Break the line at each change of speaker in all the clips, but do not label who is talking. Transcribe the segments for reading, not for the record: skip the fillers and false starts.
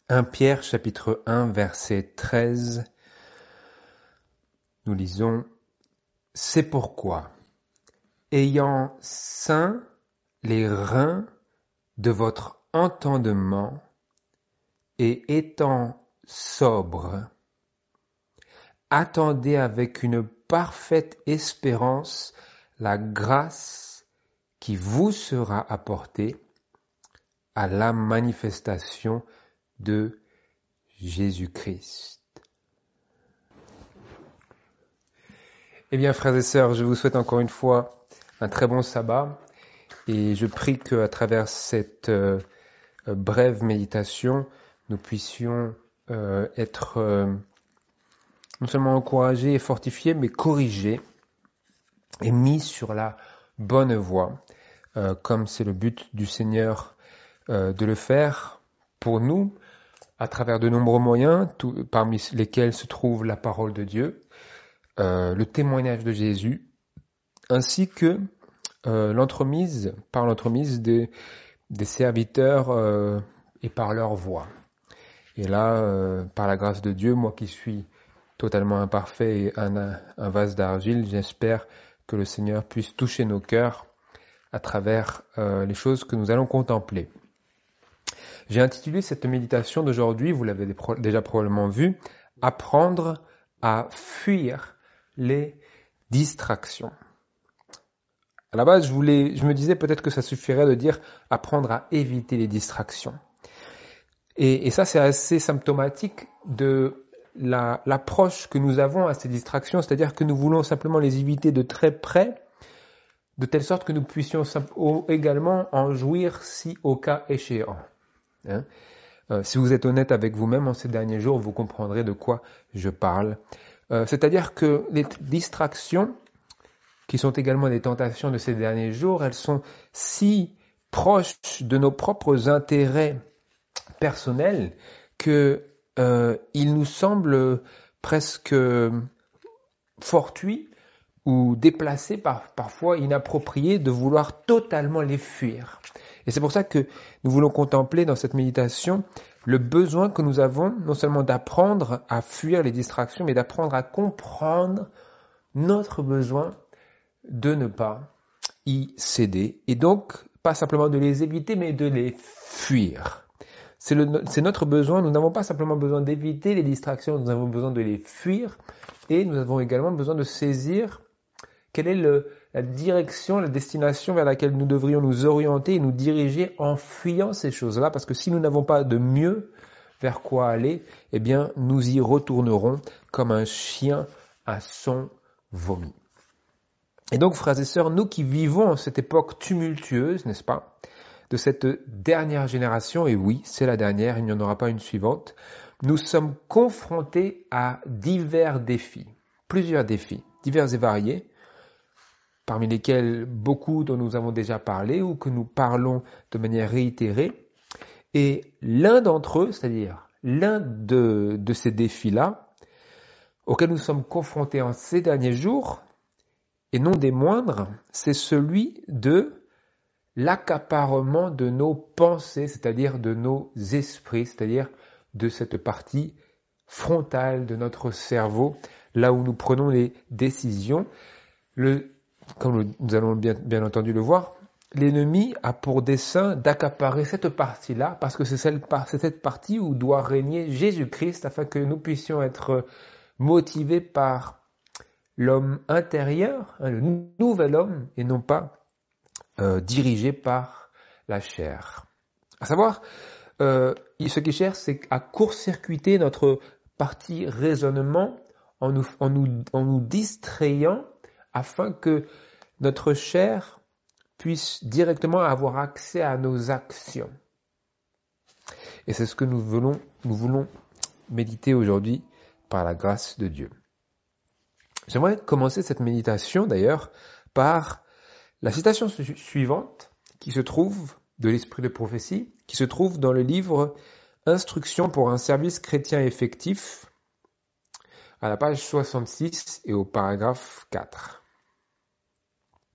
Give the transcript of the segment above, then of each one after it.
1 Pierre chapitre 1 verset 13, nous lisons « C'est pourquoi, ayant saints les reins de votre entendement et étant sobre, attendez avec une parfaite espérance la grâce qui vous sera apportée à la manifestation de Jésus-Christ. » Eh bien, frères et sœurs, je vous souhaite encore une fois un très bon sabbat et je prie qu'à travers cette brève méditation, nous puissions être non seulement encouragés et fortifiés, mais corrigés et mis sur la bonne voie, comme c'est le but du Seigneur de le faire pour nous, à travers de nombreux moyens, parmi lesquels se trouve la parole de Dieu, le témoignage de Jésus, ainsi que l'entremise des serviteurs et par leur voix. Et là, par la grâce de Dieu, moi qui suis totalement imparfait et un vase d'argile, j'espère que le Seigneur puisse toucher nos cœurs à travers les choses que nous allons contempler. J'ai intitulé cette méditation d'aujourd'hui, vous l'avez déjà probablement vu, « Apprendre à fuir les distractions ». À la base, je me disais peut-être que ça suffirait de dire « apprendre à éviter les distractions ». Et ça, c'est assez symptomatique de l'approche que nous avons à ces distractions, c'est-à-dire que nous voulons simplement les éviter de très près, de telle sorte que nous puissions également en jouir si au cas échéant. Hein? Si vous êtes honnête avec vous-même en ces derniers jours, vous comprendrez de quoi je parle. C'est-à-dire que les distractions, qui sont également des tentations de ces derniers jours, elles sont si proches de nos propres intérêts personnels que il nous semble presque fortuit ou déplacé, parfois inapproprié, de vouloir totalement les fuir. Et c'est pour ça que nous voulons contempler dans cette méditation le besoin que nous avons non seulement d'apprendre à fuir les distractions, mais d'apprendre à comprendre notre besoin de ne pas y céder. Et donc, pas simplement de les éviter, mais de les fuir. C'est notre besoin, nous n'avons pas simplement besoin d'éviter les distractions, nous avons besoin de les fuir et nous avons également besoin de saisir quelle est la direction, la destination vers laquelle nous devrions nous orienter et nous diriger en fuyant ces choses-là, parce que si nous n'avons pas de mieux vers quoi aller, eh bien nous y retournerons comme un chien à son vomi. Et donc, frères et sœurs, nous qui vivons en cette époque tumultueuse, n'est-ce pas, de cette dernière génération, et oui, c'est la dernière, il n'y en aura pas une suivante, nous sommes confrontés à divers défis, plusieurs défis, divers et variés, parmi lesquels beaucoup dont nous avons déjà parlé ou que nous parlons de manière réitérée. Et l'un d'entre eux, c'est-à-dire l'un de ces défis-là, auxquels nous sommes confrontés en ces derniers jours, et non des moindres, c'est celui de l'accaparement de nos pensées, c'est-à-dire de nos esprits, c'est-à-dire de cette partie frontale de notre cerveau, là où nous prenons les décisions. Comme nous allons bien entendu le voir, l'ennemi a pour dessein d'accaparer cette partie-là, parce que c'est cette partie où doit régner Jésus-Christ, afin que nous puissions être motivés par l'homme intérieur, le nouvel homme, et non pas dirigé par la chair. À savoir, ce qu'il cherche, c'est à court-circuiter notre partie raisonnement en nous distrayant afin que notre chair puisse directement avoir accès à nos actions. Et c'est ce que nous voulons méditer aujourd'hui par la grâce de Dieu. J'aimerais commencer cette méditation d'ailleurs par la citation suivante qui se trouve de l'Esprit de prophétie, qui se trouve dans le livre Instruction pour un service chrétien effectif, à la page 66 et au paragraphe 4.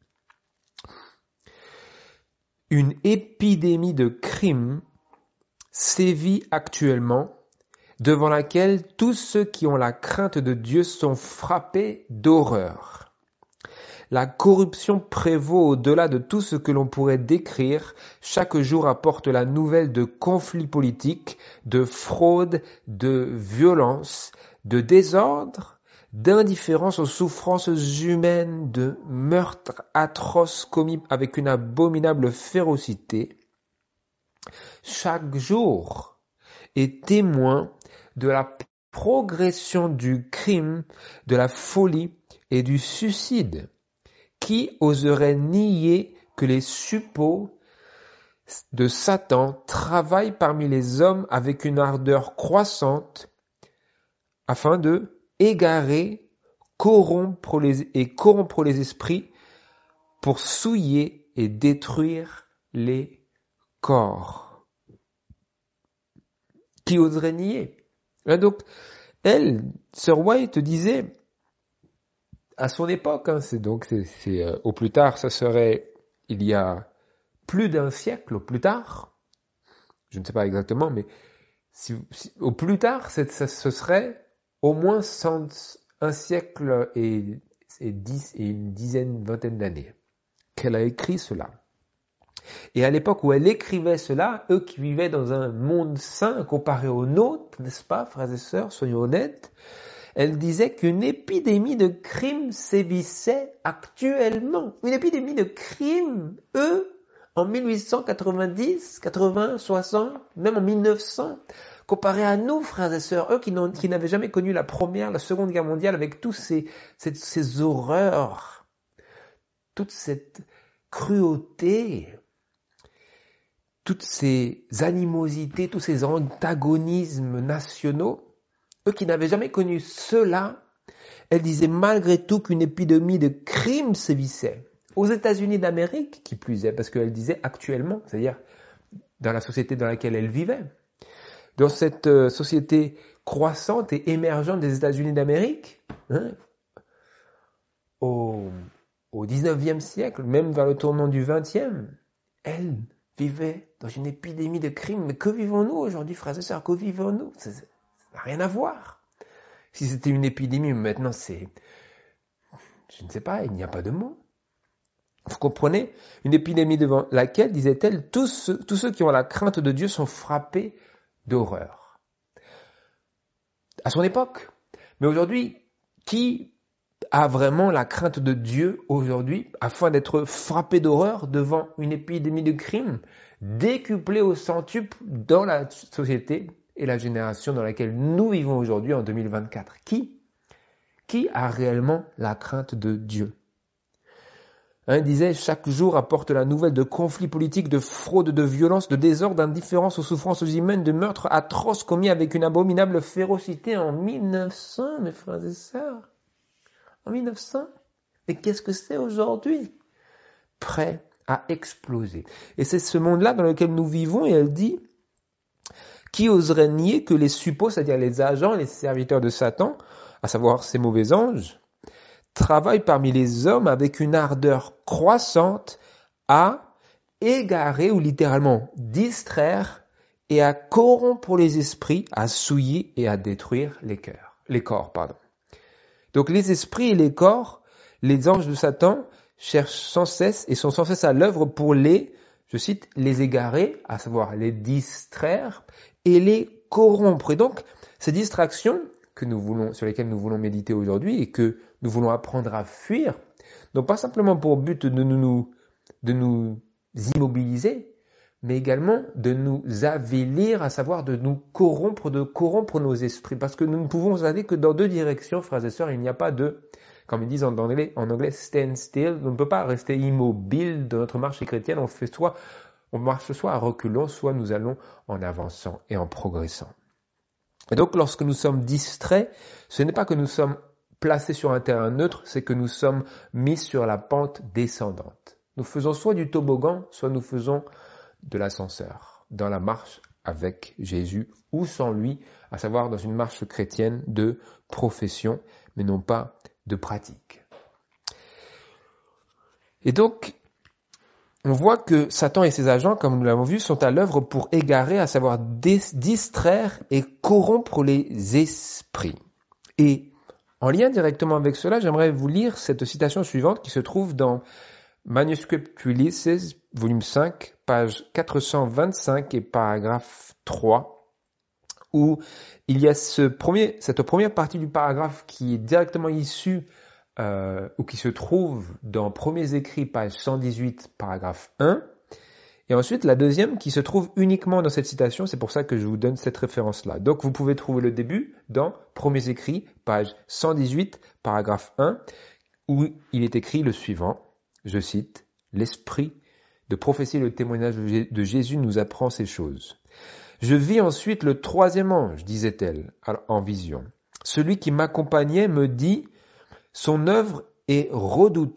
Une épidémie de crimes sévit actuellement, devant laquelle tous ceux qui ont la crainte de Dieu sont frappés d'horreur. La corruption prévaut au-delà de tout ce que l'on pourrait décrire. Chaque jour apporte la nouvelle de conflits politiques, de fraudes, de violences, de désordre, d'indifférence aux souffrances humaines, de meurtres atroces commis avec une abominable férocité. Chaque jour est témoin de la progression du crime, de la folie et du suicide. Qui oserait nier que les suppôts de Satan travaillent parmi les hommes avec une ardeur croissante afin de égarer, corrompre les esprits pour souiller et détruire les corps? Qui oserait nier? Et donc, Sœur White disait, à son époque, au plus tard, ça serait il y a plus d'un siècle au plus tard, je ne sais pas exactement, mais au plus tard, ce serait au moins un siècle et une vingtaine d'années qu'elle a écrit cela. Et à l'époque où elle écrivait cela, eux qui vivaient dans un monde sain comparé au nôtre, n'est-ce pas, frères et sœurs, soyons honnêtes, elle disait qu'une épidémie de crimes sévissait actuellement. Une épidémie de crimes, en 1890, 80, 60, même en 1900, comparé à nous, frères et sœurs, eux qui n'avaient jamais connu la Première, la Seconde Guerre mondiale, avec tous ces horreurs, toute cette cruauté, toutes ces animosités, tous ces antagonismes nationaux, eux qui n'avaient jamais connu cela, elle disait malgré tout qu'une épidémie de crimes sévissait. Aux États-Unis d'Amérique, qui plus est, parce qu'elle disait actuellement, c'est-à-dire dans la société dans laquelle elle vivait, dans cette société croissante et émergente des États-Unis d'Amérique, au 19e siècle, même vers le tournant du 20e, elle vivait dans une épidémie de crimes. Mais que vivons-nous aujourd'hui, frères et sœurs? Que vivons-nous? Ça n'a rien à voir. Si c'était une épidémie, maintenant c'est... Je ne sais pas, il n'y a pas de mot. Vous comprenez? Une épidémie devant laquelle, disait-elle, tous ceux qui ont la crainte de Dieu sont frappés d'horreur. À son époque. Mais aujourd'hui, qui a vraiment la crainte de Dieu aujourd'hui afin d'être frappé d'horreur devant une épidémie de crime décuplée au centuple dans la société et la génération dans laquelle nous vivons aujourd'hui en 2024? Qui a réellement la crainte de Dieu? Disait, chaque jour apporte la nouvelle de conflits politiques, de fraudes, de violences, de désordre, d'indifférence aux souffrances humaines, de meurtres atroces commis avec une abominable férocité en 1900, mes frères et sœurs. En 1900. Mais qu'est-ce que c'est aujourd'hui? Prêt à exploser. Et c'est ce monde-là dans lequel nous vivons, et elle dit, qui oserait nier que les suppôts, c'est-à-dire les agents, les serviteurs de Satan, à savoir ces mauvais anges, travaillent parmi les hommes avec une ardeur croissante à égarer ou littéralement distraire et à corrompre les esprits, à souiller et à détruire les corps. Donc les esprits et les corps, les anges de Satan cherchent sans cesse et sont sans cesse à l'œuvre pour je cite, les égarer, à savoir les distraire et les corrompre. Et donc, ces distractions sur lesquelles nous voulons méditer aujourd'hui et que nous voulons apprendre à fuir, n'ont pas simplement pour but de nous immobiliser, mais également de nous avilir, à savoir de nous corrompre, de corrompre nos esprits. Parce que nous ne pouvons aller que dans deux directions, frères et sœurs. Il n'y a pas comme ils disent en anglais, stand still. On ne peut pas rester immobile dans notre marche chrétienne. On marche soit à reculons, soit nous allons en avançant et en progressant. Et donc, lorsque nous sommes distraits, ce n'est pas que nous sommes placés sur un terrain neutre, c'est que nous sommes mis sur la pente descendante. Nous faisons soit du toboggan, soit nous faisons de l'ascenseur, dans la marche avec Jésus ou sans lui, à savoir dans une marche chrétienne de profession, mais non pas de pratique. Et donc, on voit que Satan et ses agents, comme nous l'avons vu, sont à l'œuvre pour égarer, à savoir distraire et corrompre les esprits. Et en lien directement avec cela, j'aimerais vous lire cette citation suivante qui se trouve dans Manuscript Releases, volume 5, page 425 et paragraphe 3, où il y a cette première partie du paragraphe qui est directement issue ou qui se trouve dans Premiers Écrits, page 118, paragraphe 1, et ensuite la deuxième qui se trouve uniquement dans cette citation, c'est pour ça que je vous donne cette référence-là. Donc vous pouvez trouver le début dans Premiers Écrits, page 118, paragraphe 1, où il est écrit le suivant, je cite, « L'esprit de prophétie et le témoignage de Jésus nous apprend ces choses. Je vis ensuite le troisième ange, disait-elle, en vision. Celui qui m'accompagnait me dit, son œuvre est redoutable. »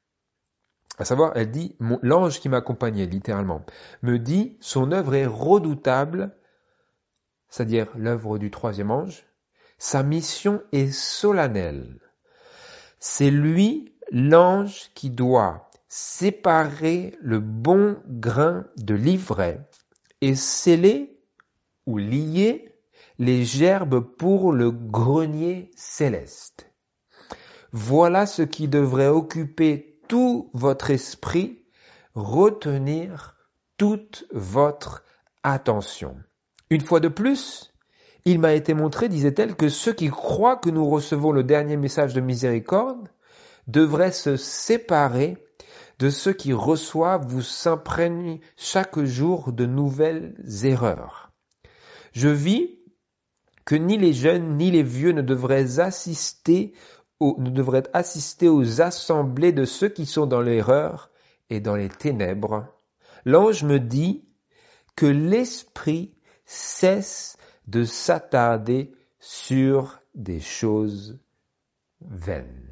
À savoir, elle dit, l'ange qui m'accompagnait, littéralement, me dit, son œuvre est redoutable, c'est-à-dire l'œuvre du troisième ange. Sa mission est solennelle. C'est lui, l'ange, qui doit séparer le bon grain de l'ivraie et sceller ou lier les gerbes pour le grenier céleste. Voilà ce qui devrait occuper tout votre esprit, retenir toute votre attention. Une fois de plus, il m'a été montré, disait-elle, que ceux qui croient que nous recevons le dernier message de miséricorde devraient se séparer de ceux qui reçoivent ou s'imprègnent chaque jour de nouvelles erreurs. Je vis que ni les jeunes ni les vieux ne devraient assister aux assemblées de ceux qui sont dans l'erreur et dans les ténèbres. L'ange me dit que l'esprit cesse de s'attarder sur des choses vaines.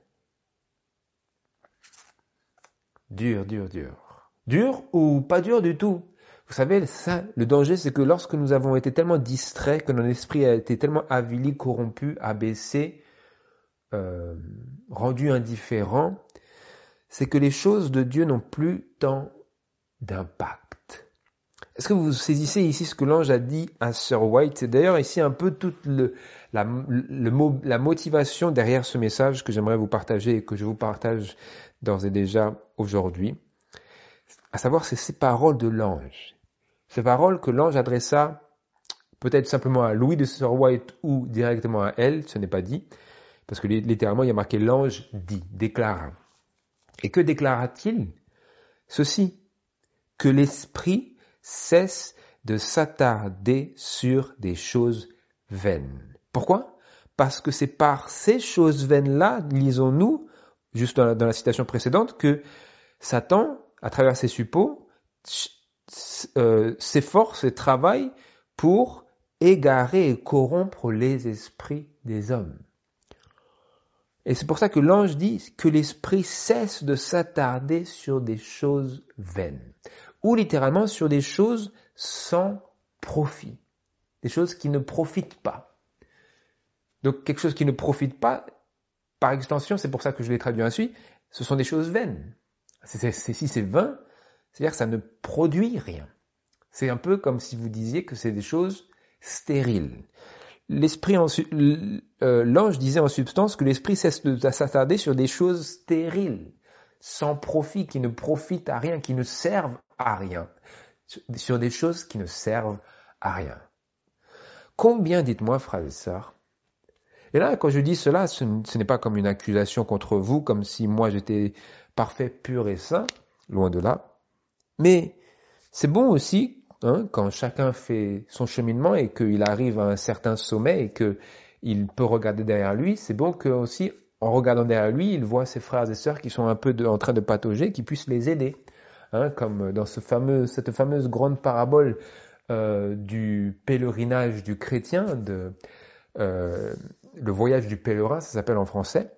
Dur. Dur ou pas dur du tout. Vous savez, ça, le danger, c'est que lorsque nous avons été tellement distraits, que notre esprit a été tellement avili, corrompu, abaissé, rendu indifférent, c'est que les choses de Dieu n'ont plus tant d'impact. Est-ce que vous saisissez ici ce que l'ange a dit à Sir White? C'est d'ailleurs ici un peu toute la motivation derrière ce message que j'aimerais vous partager et que je vous partage d'ores et déjà aujourd'hui. À savoir, c'est ces paroles de l'ange. Ces paroles que l'ange adressa peut-être simplement à Louis de Sir White ou directement à elle, ce n'est pas dit, parce que littéralement il y a marqué l'ange dit, déclara. Et que déclara-t-il? Ceci, que l'esprit cesse de s'attarder sur des choses vaines. Pourquoi? Parce que c'est par ces choses vaines-là, lisons-nous, juste dans la citation précédente, que Satan, à travers ses suppôts, s'efforce et travaille pour égarer et corrompre les esprits des hommes. Et c'est pour ça que l'ange dit que l'esprit cesse de s'attarder sur des choses vaines, ou littéralement sur des choses sans profit, des choses qui ne profitent pas. Donc quelque chose qui ne profite pas, par extension, c'est pour ça que je l'ai traduit ainsi, ce sont des choses vaines. Si c'est vain, c'est-à-dire que ça ne produit rien. C'est un peu comme si vous disiez que c'est des choses stériles. L'ange disait en substance que l'esprit cesse de s'attarder sur des choses stériles, sans profit, qui ne profitent à rien, qui ne servent à rien, sur des choses qui ne servent à rien. Combien, dites-moi, frères et sœurs, et là, quand je dis cela, ce n'est pas comme une accusation contre vous, comme si moi j'étais parfait, pur et saint, loin de là. Mais c'est bon aussi, quand chacun fait son cheminement et qu'il arrive à un certain sommet et qu'il peut regarder derrière lui, c'est bon que aussi, en regardant derrière lui, il voit ses frères et sœurs qui sont un peu en train de patauger, qui puissent les aider. Comme dans cette fameuse grande parabole du pèlerinage du chrétien, le voyage du pèlerin, ça s'appelle en français.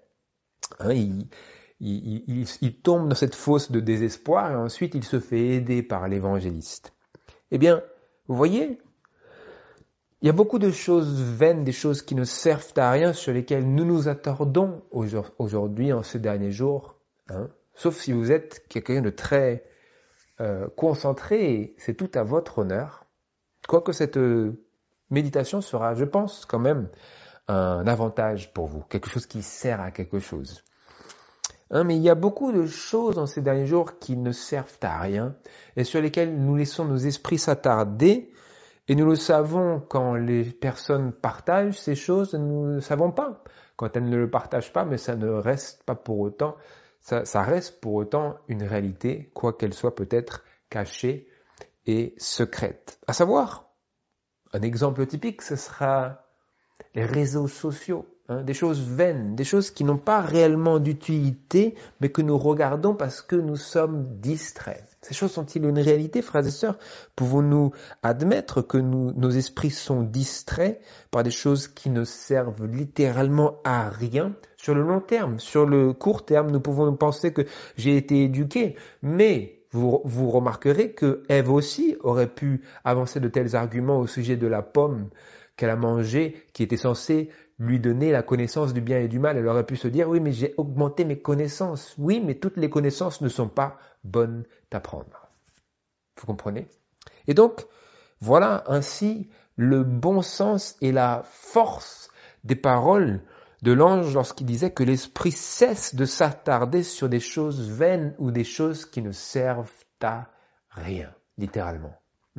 Il tombe dans cette fosse de désespoir et ensuite il se fait aider par l'évangéliste. Eh bien, vous voyez, il y a beaucoup de choses vaines, des choses qui ne servent à rien, sur lesquelles nous nous attardons aujourd'hui, en ces derniers jours. sauf si vous êtes quelqu'un de très concentré, c'est tout à votre honneur. Quoique cette méditation sera, je pense, quand même un avantage pour vous, quelque chose qui sert à quelque chose. Mais il y a beaucoup de choses dans ces derniers jours qui ne servent à rien et sur lesquelles nous laissons nos esprits s'attarder et nous le savons quand les personnes partagent ces choses, nous ne le savons pas. Quand elles ne le partagent pas, mais ça ne reste pas pour autant, ça reste pour autant une réalité, quoiqu'elle soit peut-être cachée et secrète. À savoir, un exemple typique, ce sera les réseaux sociaux, des choses vaines, des choses qui n'ont pas réellement d'utilité, mais que nous regardons parce que nous sommes distraits. Ces choses sont-ils une réalité, frères et sœurs? Pouvons-nous admettre que nos esprits sont distraits par des choses qui ne servent littéralement à rien sur le long terme? Sur le court terme, nous pouvons penser que j'ai été éduqué, mais vous remarquerez que Ève aussi aurait pu avancer de tels arguments au sujet de la pomme qu'elle a mangée, qui était censée lui donner la connaissance du bien et du mal. Elle aurait pu se dire, oui, mais j'ai augmenté mes connaissances. Oui, mais toutes les connaissances ne sont pas bonnes à prendre. Vous comprenez? Et donc, voilà ainsi le bon sens et la force des paroles de l'ange lorsqu'il disait que l'esprit cesse de s'attarder sur des choses vaines ou des choses qui ne servent à rien, littéralement.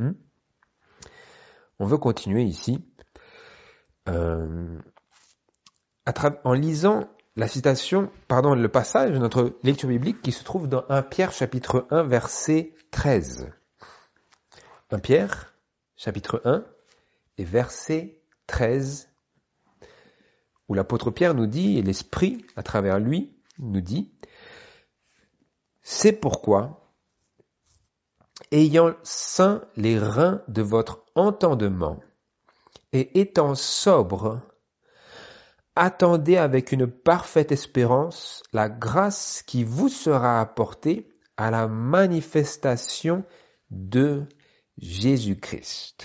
On veut continuer ici en lisant le passage de notre lecture biblique qui se trouve dans 1 Pierre chapitre 1 verset 13. 1 Pierre chapitre 1 et verset 13 où l'apôtre Pierre nous dit, et l'Esprit à travers lui nous dit, c'est pourquoi, ayant ceint les reins de votre entendement et étant sobre, attendez avec une parfaite espérance la grâce qui vous sera apportée à la manifestation de Jésus-Christ.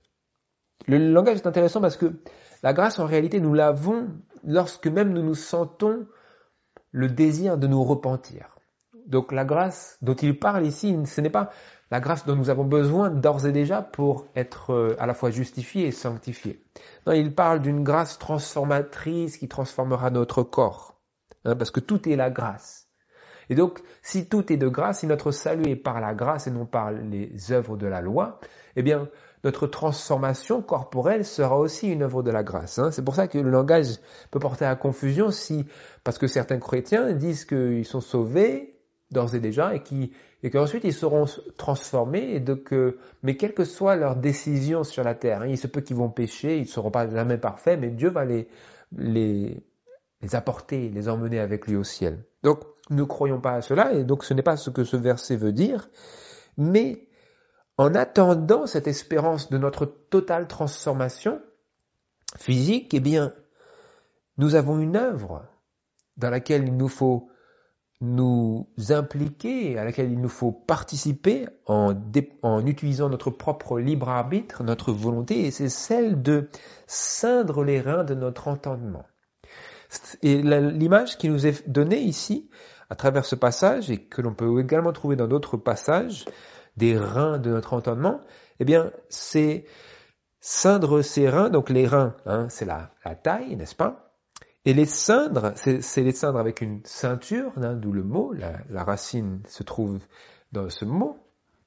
Le langage est intéressant parce que la grâce, en réalité, nous l'avons lorsque même nous nous sentons le désir de nous repentir. Donc la grâce dont il parle ici, ce n'est pas la grâce dont nous avons besoin d'ores et déjà pour être à la fois justifiés et sanctifiés. Non, il parle d'une grâce transformatrice qui transformera notre corps. Parce que tout est la grâce. Et donc, si tout est de grâce, si notre salut est par la grâce et non par les œuvres de la loi, eh bien, notre transformation corporelle sera aussi une œuvre de la grâce. C'est pour ça que le langage peut porter à confusion parce que certains chrétiens disent qu'ils sont sauvés d'ores et déjà et qu'ensuite ils seront transformés mais quelle que soit leur décision sur la terre, il se peut qu'ils vont pécher, ils ne seront pas jamais parfaits, mais Dieu va les apporter, les emmener avec lui au ciel. Donc, ne croyons pas à cela, et donc ce n'est pas ce que ce verset veut dire, mais en attendant cette espérance de notre totale transformation physique, eh bien, nous avons une œuvre dans laquelle il nous faut nous impliquer, à laquelle il nous faut participer en utilisant notre propre libre arbitre, notre volonté, et c'est celle de ceindre les reins de notre entendement. Et l'image qui nous est donnée ici, à travers ce passage, et que l'on peut également trouver dans d'autres passages, des reins de notre entendement, eh bien, c'est ceindre ces reins, donc les reins, c'est la taille, n'est-ce pas? Et les ceindre, c'est les ceindre avec une ceinture, d'où le mot, la racine se trouve dans ce mot.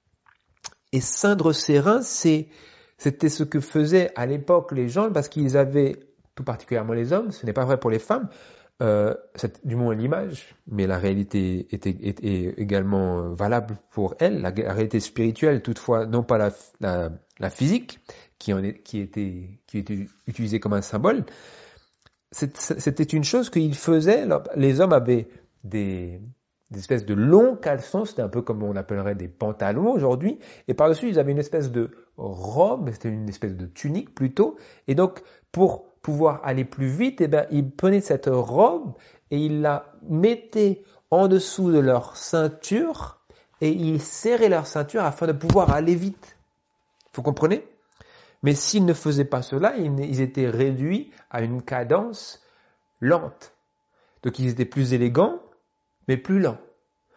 Et ceindre ces reins, c'était ce que faisaient à l'époque les gens, parce qu'ils avaient, tout particulièrement les hommes, ce n'est pas vrai pour les femmes, du moins l'image, mais la réalité est également valable pour elles, la réalité spirituelle toutefois, non pas la physique, qui était utilisée comme un symbole. C'était une chose qu'ils faisaient, les hommes avaient des espèces de longs caleçons, c'était un peu comme on appellerait des pantalons aujourd'hui, et par-dessus ils avaient une espèce de robe, c'était une espèce de tunique plutôt, et donc pour pouvoir aller plus vite, ils prenaient cette robe et ils la mettaient en dessous de leur ceinture et ils serraient leur ceinture afin de pouvoir aller vite. Vous comprenez? Mais s'ils ne faisaient pas cela, ils étaient réduits à une cadence lente. Donc ils étaient plus élégants, mais plus lents.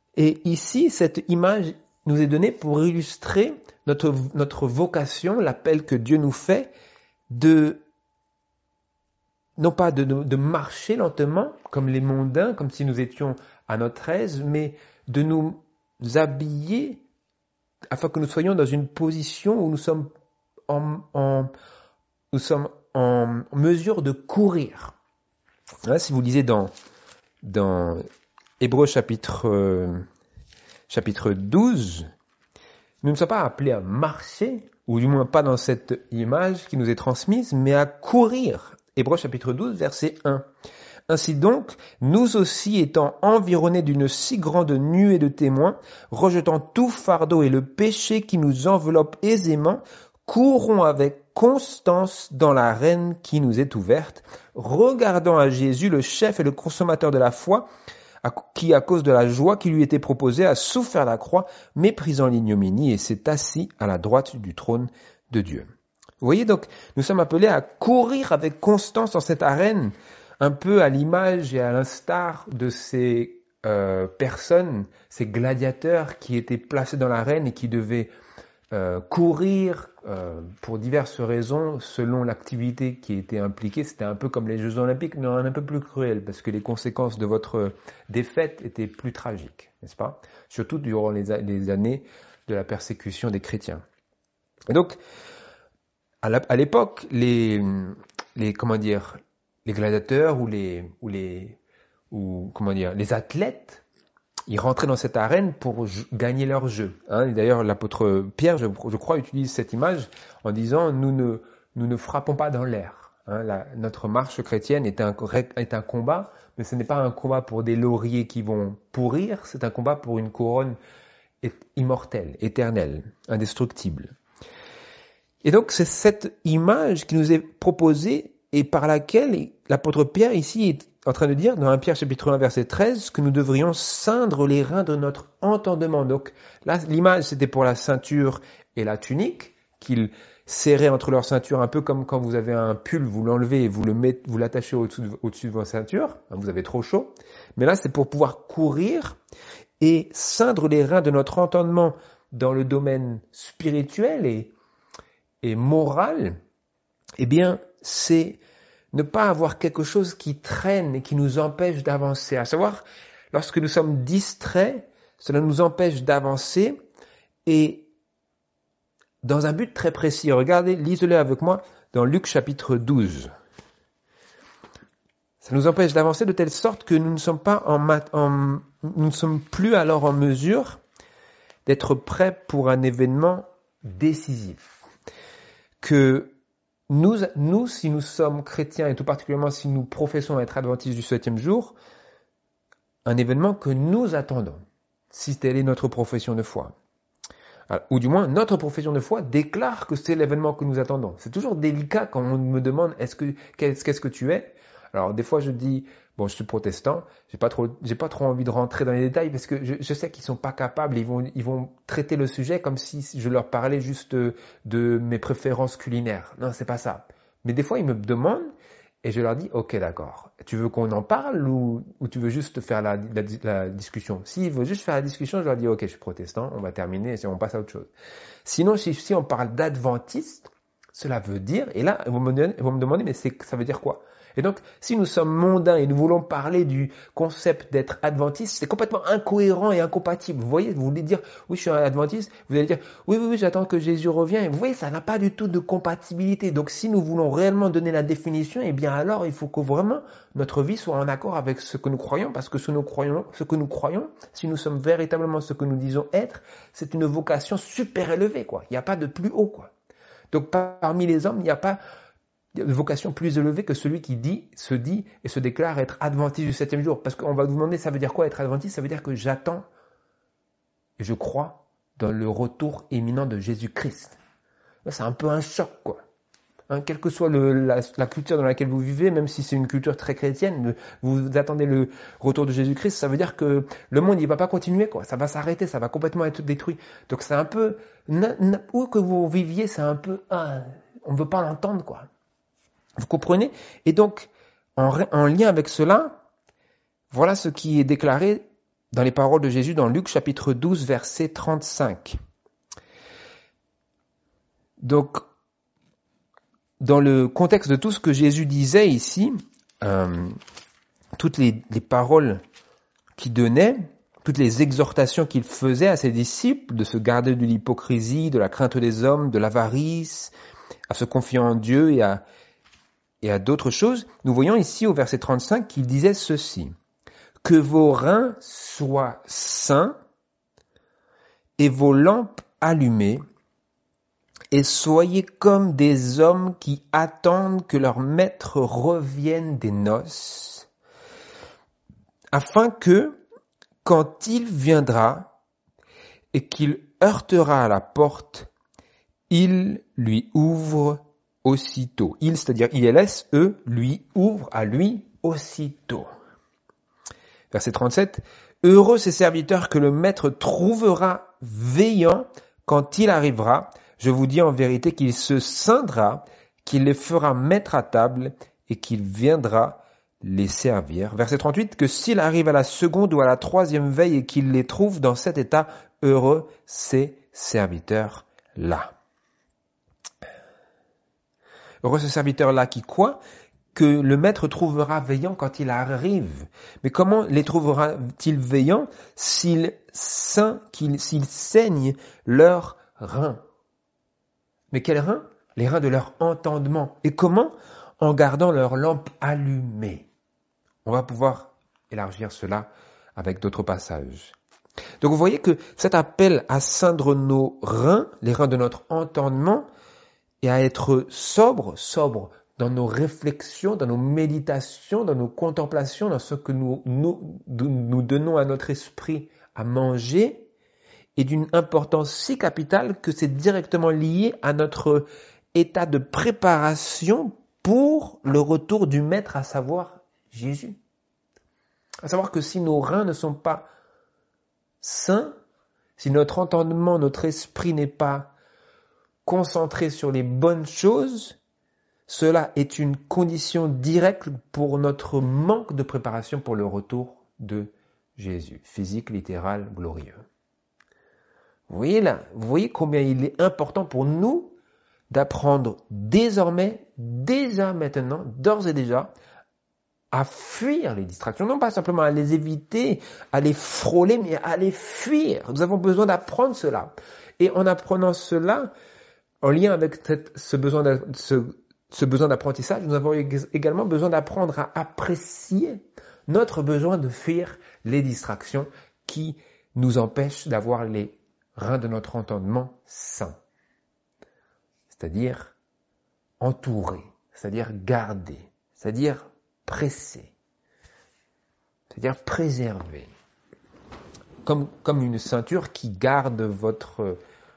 Et ici, cette image nous est donnée pour illustrer notre vocation, l'appel que Dieu nous fait non pas de marcher lentement comme les mondains, comme si nous étions à notre aise, mais de nous habiller afin que nous soyons dans une position où nous sommes en mesure de courir. Là, si vous lisez dans Hébreux chapitre 12, nous ne sommes pas appelés à marcher, ou du moins pas dans cette image qui nous est transmise, mais à courir. Hébreux chapitre 12, verset 1. Ainsi donc, nous aussi étant environnés d'une si grande nuée de témoins, rejetant tout fardeau et le péché qui nous enveloppe aisément, courons avec constance dans l'arène qui nous est ouverte, regardant à Jésus, le chef et le consommateur de la foi, qui, à cause de la joie qui lui était proposée, a souffert la croix, méprisant l'ignominie, et s'est assis à la droite du trône de Dieu. Vous voyez donc, nous sommes appelés à courir avec constance dans cette arène, un peu à l'image et à l'instar de ces personnes, ces gladiateurs qui étaient placés dans l'arène et qui devaient courir pour diverses raisons selon l'activité qui était impliquée. C'était un peu comme les Jeux Olympiques, mais un peu plus cruel, parce que les conséquences de votre défaite étaient plus tragiques, n'est-ce pas? Surtout durant les années de la persécution des chrétiens. Et donc, à l'époque, les gladiateurs ou les athlètes, ils rentraient dans cette arène pour gagner leur jeu. Et d'ailleurs, l'apôtre Pierre, je crois, utilise cette image en disant nous ne frappons pas dans l'air. Notre marche chrétienne est un combat, mais ce n'est pas un combat pour des lauriers qui vont pourrir, c'est un combat pour une couronne immortelle, éternelle, indestructible. Et donc, c'est cette image qui nous est proposée et par laquelle l'apôtre Pierre ici est en train de dire, dans 1 Pierre chapitre 1 verset 13, que nous devrions ceindre les reins de notre entendement. Donc là, l'image, c'était pour la ceinture et la tunique, qu'ils serraient entre leurs ceintures, un peu comme quand vous avez un pull, vous l'enlevez et vous l'attachez au-dessus de votre ceinture, vous avez trop chaud. Mais là, c'est pour pouvoir courir et ceindre les reins de notre entendement dans le domaine spirituel et moral. Eh bien, c'est ne pas avoir quelque chose qui traîne et qui nous empêche d'avancer. À savoir, lorsque nous sommes distraits, cela nous empêche d'avancer et dans un but très précis. Regardez, lisez-le avec moi dans Luc chapitre 12. Ça nous empêche d'avancer de telle sorte que nous ne sommes pas nous ne sommes plus alors en mesure d'être prêts pour un événement décisif. Que nous, si nous sommes chrétiens, et tout particulièrement si nous professons être adventistes du 7e jour, un événement que nous attendons, si telle est notre profession de foi. Alors, ou du moins, notre profession de foi déclare que c'est l'événement que nous attendons. C'est toujours délicat quand on me demande qu'est-ce que tu es. Alors, des fois, je dis, bon, je suis protestant, j'ai pas trop envie de rentrer dans les détails parce que je sais qu'ils sont pas capables, ils vont traiter le sujet comme si je leur parlais juste de mes préférences culinaires. Non, c'est pas ça. Mais des fois, ils me demandent et je leur dis, ok, d'accord. Tu veux qu'on en parle ou tu veux juste faire la discussion? S'ils veulent juste faire la discussion, je leur dis, ok, je suis protestant, on va terminer et on passe à autre chose. Sinon, si on parle d'adventiste, cela veut dire, et là, ils vont me demander, mais ça veut dire quoi? Et donc, si nous sommes mondains et nous voulons parler du concept d'être adventiste, c'est complètement incohérent et incompatible. Vous voyez, vous voulez dire, oui, je suis un adventiste, vous allez dire, oui, j'attends que Jésus revienne. Et vous voyez, ça n'a pas du tout de compatibilité. Donc, si nous voulons réellement donner la définition, eh bien alors, il faut que vraiment notre vie soit en accord avec ce que nous croyons, parce que ce que nous croyons, si nous sommes véritablement ce que nous disons être, c'est une vocation super élevée, quoi. Il n'y a pas de plus haut, quoi. Donc, parmi les hommes, il n'y a pas de vocation plus élevée que celui qui se dit et se déclare être adventiste du 7e jour. Parce qu'on va vous demander, ça veut dire quoi être adventiste? Ça veut dire que j'attends et je crois dans le retour imminent de Jésus-Christ. Là, c'est un peu un choc, quoi. Quelle que soit la culture dans laquelle vous vivez, même si c'est une culture très chrétienne, vous attendez le retour de Jésus-Christ, ça veut dire que le monde, il va pas continuer, quoi. Ça va s'arrêter, ça va complètement être détruit. Donc c'est un peu, où que vous viviez, c'est un peu, on ne veut pas l'entendre, quoi. Vous comprenez? Et donc, en lien avec cela, voilà ce qui est déclaré dans les paroles de Jésus dans Luc chapitre 12, verset 35. Donc, dans le contexte de tout ce que Jésus disait ici, toutes les paroles qu'il donnait, toutes les exhortations qu'il faisait à ses disciples de se garder de l'hypocrisie, de la crainte des hommes, de l'avarice, à se confier en Dieu et à d'autres choses, nous voyons ici au verset 35 qu'il disait ceci: « Que vos reins soient sains et vos lampes allumées, et soyez comme des hommes qui attendent que leur maître revienne des noces, afin que, quand il viendra et qu'il heurtera à la porte, il lui ouvre aussitôt. Il, c'est-à-dire ILS, eux, lui ouvre à lui aussitôt. » Verset 37. « Heureux ces serviteurs que le maître trouvera veillant quand il arrivera. Je vous dis en vérité qu'il se scindra, qu'il les fera mettre à table et qu'il viendra les servir. » Verset 38, que s'il arrive à la seconde ou à la troisième veille et qu'il les trouve dans cet état, heureux ces serviteurs-là. Heureux ces serviteurs-là qui quoi? Que le maître trouvera veillant quand il arrive. Mais comment les trouvera-t-il veillants s'ils saignent leurs reins? Mais quels reins? Les reins de leur entendement. Et comment? En gardant leur lampe allumée. On va pouvoir élargir cela avec d'autres passages. Donc vous voyez que cet appel à ceindre nos reins, les reins de notre entendement, et à être sobre dans nos réflexions, dans nos méditations, dans nos contemplations, dans ce que nous donnons à notre esprit à manger, est d'une importance si capitale que c'est directement lié à notre état de préparation pour le retour du Maître, à savoir Jésus. À savoir que si nos reins ne sont pas sains, si notre entendement, notre esprit n'est pas concentré sur les bonnes choses, cela est une condition directe pour notre manque de préparation pour le retour de Jésus, physique, littéral, glorieux. Vous voyez combien il est important pour nous d'apprendre désormais, déjà maintenant, d'ores et déjà, à fuir les distractions, non pas simplement à les éviter, à les frôler, mais à les fuir. Nous avons besoin d'apprendre cela. Et en apprenant cela, en lien avec ce besoin d'apprentissage, nous avons également besoin d'apprendre à apprécier notre besoin de fuir les distractions qui nous empêchent d'avoir les reins de notre entendement sains. C'est-à-dire entourés, c'est-à-dire gardés, c'est-à-dire pressés, c'est-à-dire préservés. Comme une ceinture qui garde votre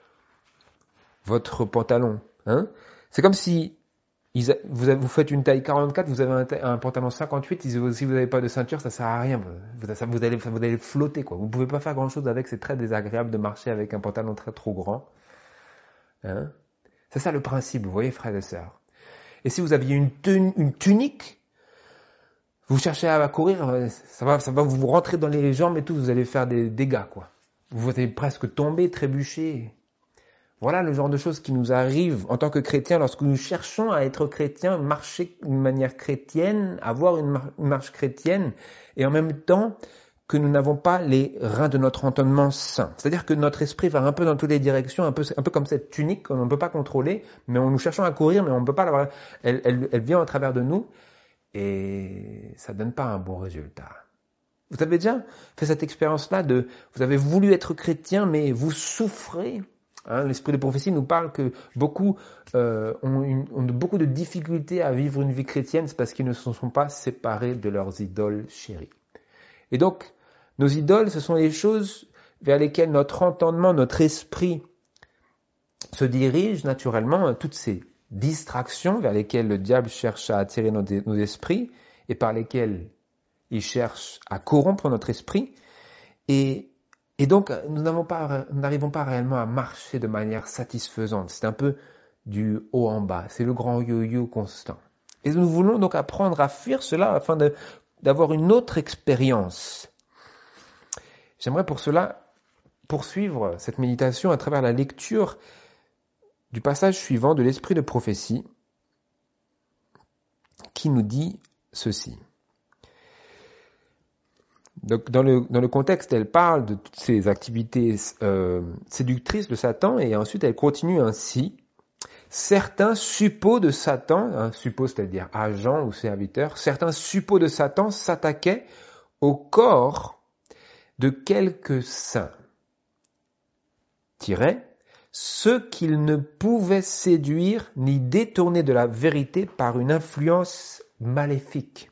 pantalon. Hein? C'est comme si vous faites une taille 44, vous avez un pantalon 58, si vous n'avez pas de ceinture, ça sert à rien. Vous allez flotter, quoi. Vous ne pouvez pas faire grand-chose avec, c'est très désagréable de marcher avec un pantalon trop grand. Hein? C'est ça le principe, vous voyez, frères et sœurs. Et si vous aviez une tunique, vous cherchez à courir, ça va vous rentrer dans les jambes et tout, vous allez faire des dégâts, quoi. Vous allez presque tomber, trébucher. Voilà le genre de choses qui nous arrivent en tant que chrétiens lorsque nous cherchons à être chrétiens, marcher d'une manière chrétienne, avoir une marche chrétienne, et en même temps que nous n'avons pas les reins de notre entendement sain. C'est-à-dire que notre esprit va un peu dans toutes les directions, un peu comme cette tunique qu'on ne peut pas contrôler, mais nous cherchons à courir, mais on ne peut pas l'avoir. Elle vient à travers de nous, et ça ne donne pas un bon résultat. Vous avez déjà fait cette expérience-là vous avez voulu être chrétien, mais vous souffrez. Hein, l'esprit de prophétie nous parle que beaucoup ont beaucoup de difficultés à vivre une vie chrétienne, c'est parce qu'ils ne se sont pas séparés de leurs idoles chéries. Et donc, nos idoles, ce sont les choses vers lesquelles notre entendement, notre esprit se dirige naturellement, toutes ces distractions vers lesquelles le diable cherche à attirer nos esprits et par lesquelles il cherche à corrompre notre esprit. Et donc, nous n'arrivons pas réellement à marcher de manière satisfaisante. C'est un peu du haut en bas. C'est le grand yo-yo constant. Et nous voulons donc apprendre à fuir cela afin d'avoir une autre expérience. J'aimerais pour cela poursuivre cette méditation à travers la lecture du passage suivant de l'Esprit de prophétie qui nous dit ceci. Donc, dans le contexte, elle parle de toutes ces activités séductrices de Satan et ensuite elle continue ainsi. Certains suppôts de Satan, suppôts c'est-à-dire agents ou serviteurs, certains suppôts de Satan s'attaquaient au corps de quelques saints. Ceux qu'ils ne pouvaient séduire ni détourner de la vérité par une influence maléfique.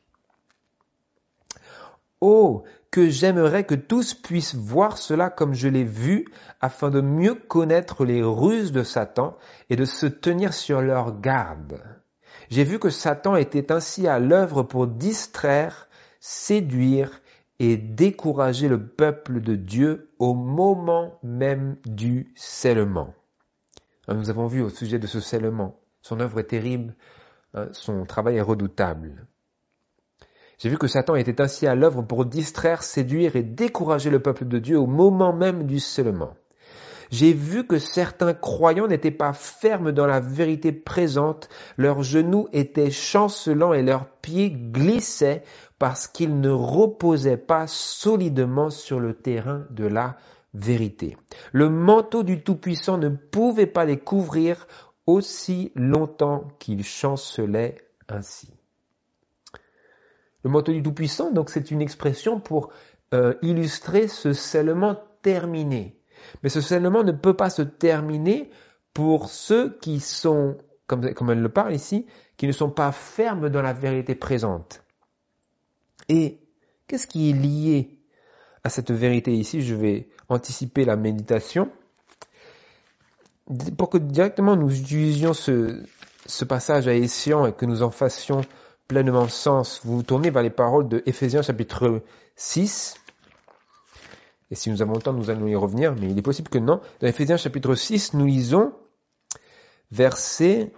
Oh, que j'aimerais que tous puissent voir cela comme je l'ai vu, afin de mieux connaître les ruses de Satan et de se tenir sur leur garde. J'ai vu que Satan était ainsi à l'œuvre pour distraire, séduire et décourager le peuple de Dieu au moment même du scellement. Nous avons vu au sujet de ce scellement, son œuvre est terrible, son travail est redoutable. J'ai vu que Satan était ainsi à l'œuvre pour distraire, séduire et décourager le peuple de Dieu au moment même du scellement. J'ai vu que certains croyants n'étaient pas fermes dans la vérité présente, leurs genoux étaient chancelants et leurs pieds glissaient parce qu'ils ne reposaient pas solidement sur le terrain de la vérité. Le manteau du Tout-Puissant ne pouvait pas les couvrir aussi longtemps qu'ils chancelaient ainsi. Le manteau du Tout-Puissant, donc c'est une expression pour illustrer ce scellement terminé. Mais ce scellement ne peut pas se terminer pour ceux qui sont, comme elle le parle ici, qui ne sont pas fermes dans la vérité présente. Et qu'est-ce qui est lié à cette vérité ici? Je vais anticiper la méditation. Pour que directement nous utilisions ce passage à escient et que nous en fassions pleinement sens, vous vous tournez vers les paroles de Éphésiens chapitre 6. Et si nous avons le temps, nous allons y revenir, mais il est possible que non. Dans Éphésiens chapitre 6, nous lisons verset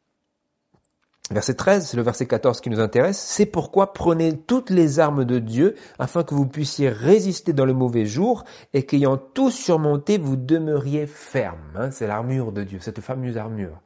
13, c'est le verset 14 qui nous intéresse. C'est pourquoi prenez toutes les armes de Dieu afin que vous puissiez résister dans le mauvais jour et qu'ayant tout surmonté, vous demeuriez ferme. C'est l'armure de Dieu, cette fameuse armure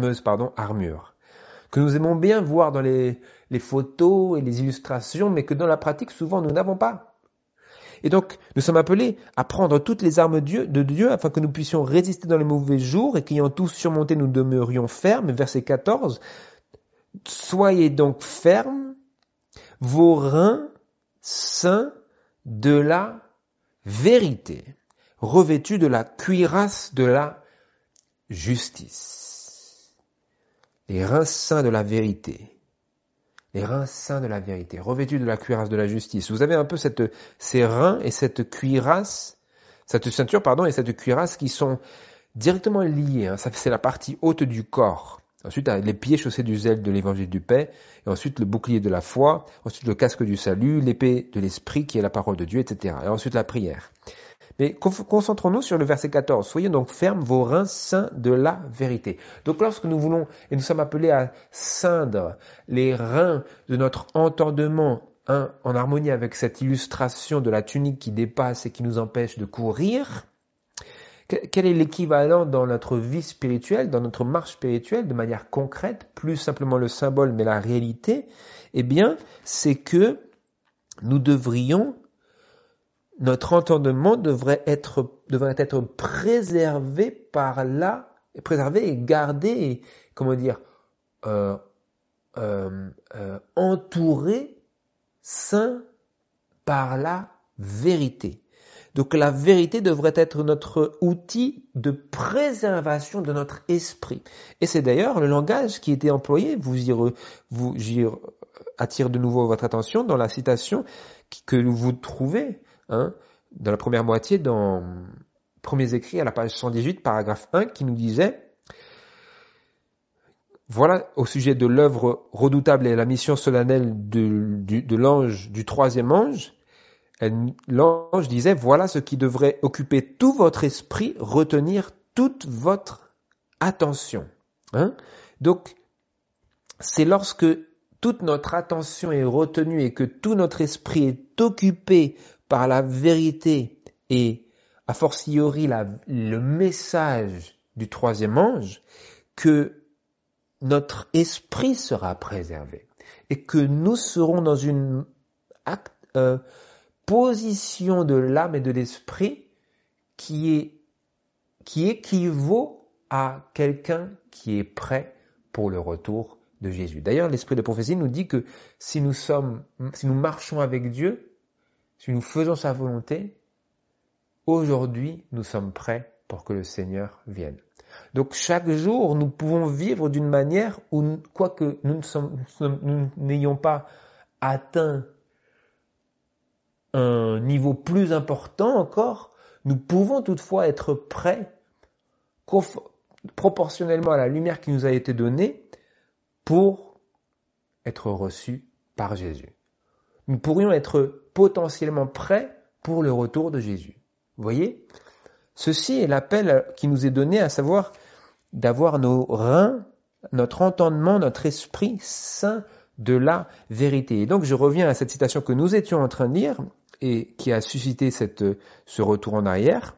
que nous aimons bien voir dans les photos et les illustrations, mais que dans la pratique, souvent, nous n'avons pas. Et donc, nous sommes appelés à prendre toutes les armes de Dieu afin que nous puissions résister dans les mauvais jours et qu'ayant tous surmonté, nous demeurions fermes. Verset 14, soyez donc fermes, vos reins saints de la vérité, revêtus de la cuirasse de la justice. Les reins saints de la vérité. Les reins saints de la vérité, revêtus de la cuirasse de la justice. Vous avez un peu ces reins et cette cuirasse, cette ceinture, et cette cuirasse qui sont directement liés. C'est la partie haute du corps. Ensuite, les pieds chaussés du zèle de l'évangile du paix. Et ensuite, le bouclier de la foi. Ensuite, le casque du salut, l'épée de l'esprit qui est la parole de Dieu, etc. Et ensuite, la prière. Mais concentrons-nous sur le verset 14. Soyez donc fermes, vos reins saints de la vérité. Donc lorsque nous voulons, et nous sommes appelés à ceindre les reins de notre entendement, en harmonie avec cette illustration de la tunique qui dépasse et qui nous empêche de courir, quel est l'équivalent dans notre vie spirituelle, dans notre marche spirituelle, de manière concrète, plus simplement le symbole, mais la réalité? Eh bien, c'est que notre entendement devrait être préservé et gardé, entouré, saint par la vérité. Donc la vérité devrait être notre outil de préservation de notre esprit. Et c'est d'ailleurs le langage qui était employé, j'y attire de nouveau votre attention dans la citation que vous trouvez dans la première moitié, dans Premiers Écrits à la page 118, paragraphe 1, qui nous disait, voilà au sujet de l'œuvre redoutable et la mission solennelle de l'ange, du troisième ange, l'ange disait, voilà ce qui devrait occuper tout votre esprit, retenir toute votre attention. Donc, c'est lorsque toute notre attention est retenue et que tout notre esprit est occupé par la vérité et a fortiori le message du troisième ange, que notre esprit sera préservé et que nous serons dans une position de l'âme et de l'esprit qui équivaut à quelqu'un qui est prêt pour le retour de Jésus. D'ailleurs, l'esprit de prophétie nous dit que si nous marchons avec Dieu, si nous faisons sa volonté, aujourd'hui, nous sommes prêts pour que le Seigneur vienne. Donc, chaque jour, nous pouvons vivre d'une manière où, quoique nous n'ayons pas atteint un niveau plus important encore, nous pouvons toutefois être prêts, proportionnellement à la lumière qui nous a été donnée, pour être reçus par Jésus. Nous pourrions être potentiellement prêts pour le retour de Jésus. Vous voyez ? Ceci est l'appel qui nous est donné, à savoir d'avoir nos reins, notre entendement, notre esprit saint de la vérité. Et donc je reviens à cette citation que nous étions en train de lire et qui a suscité ce retour en arrière.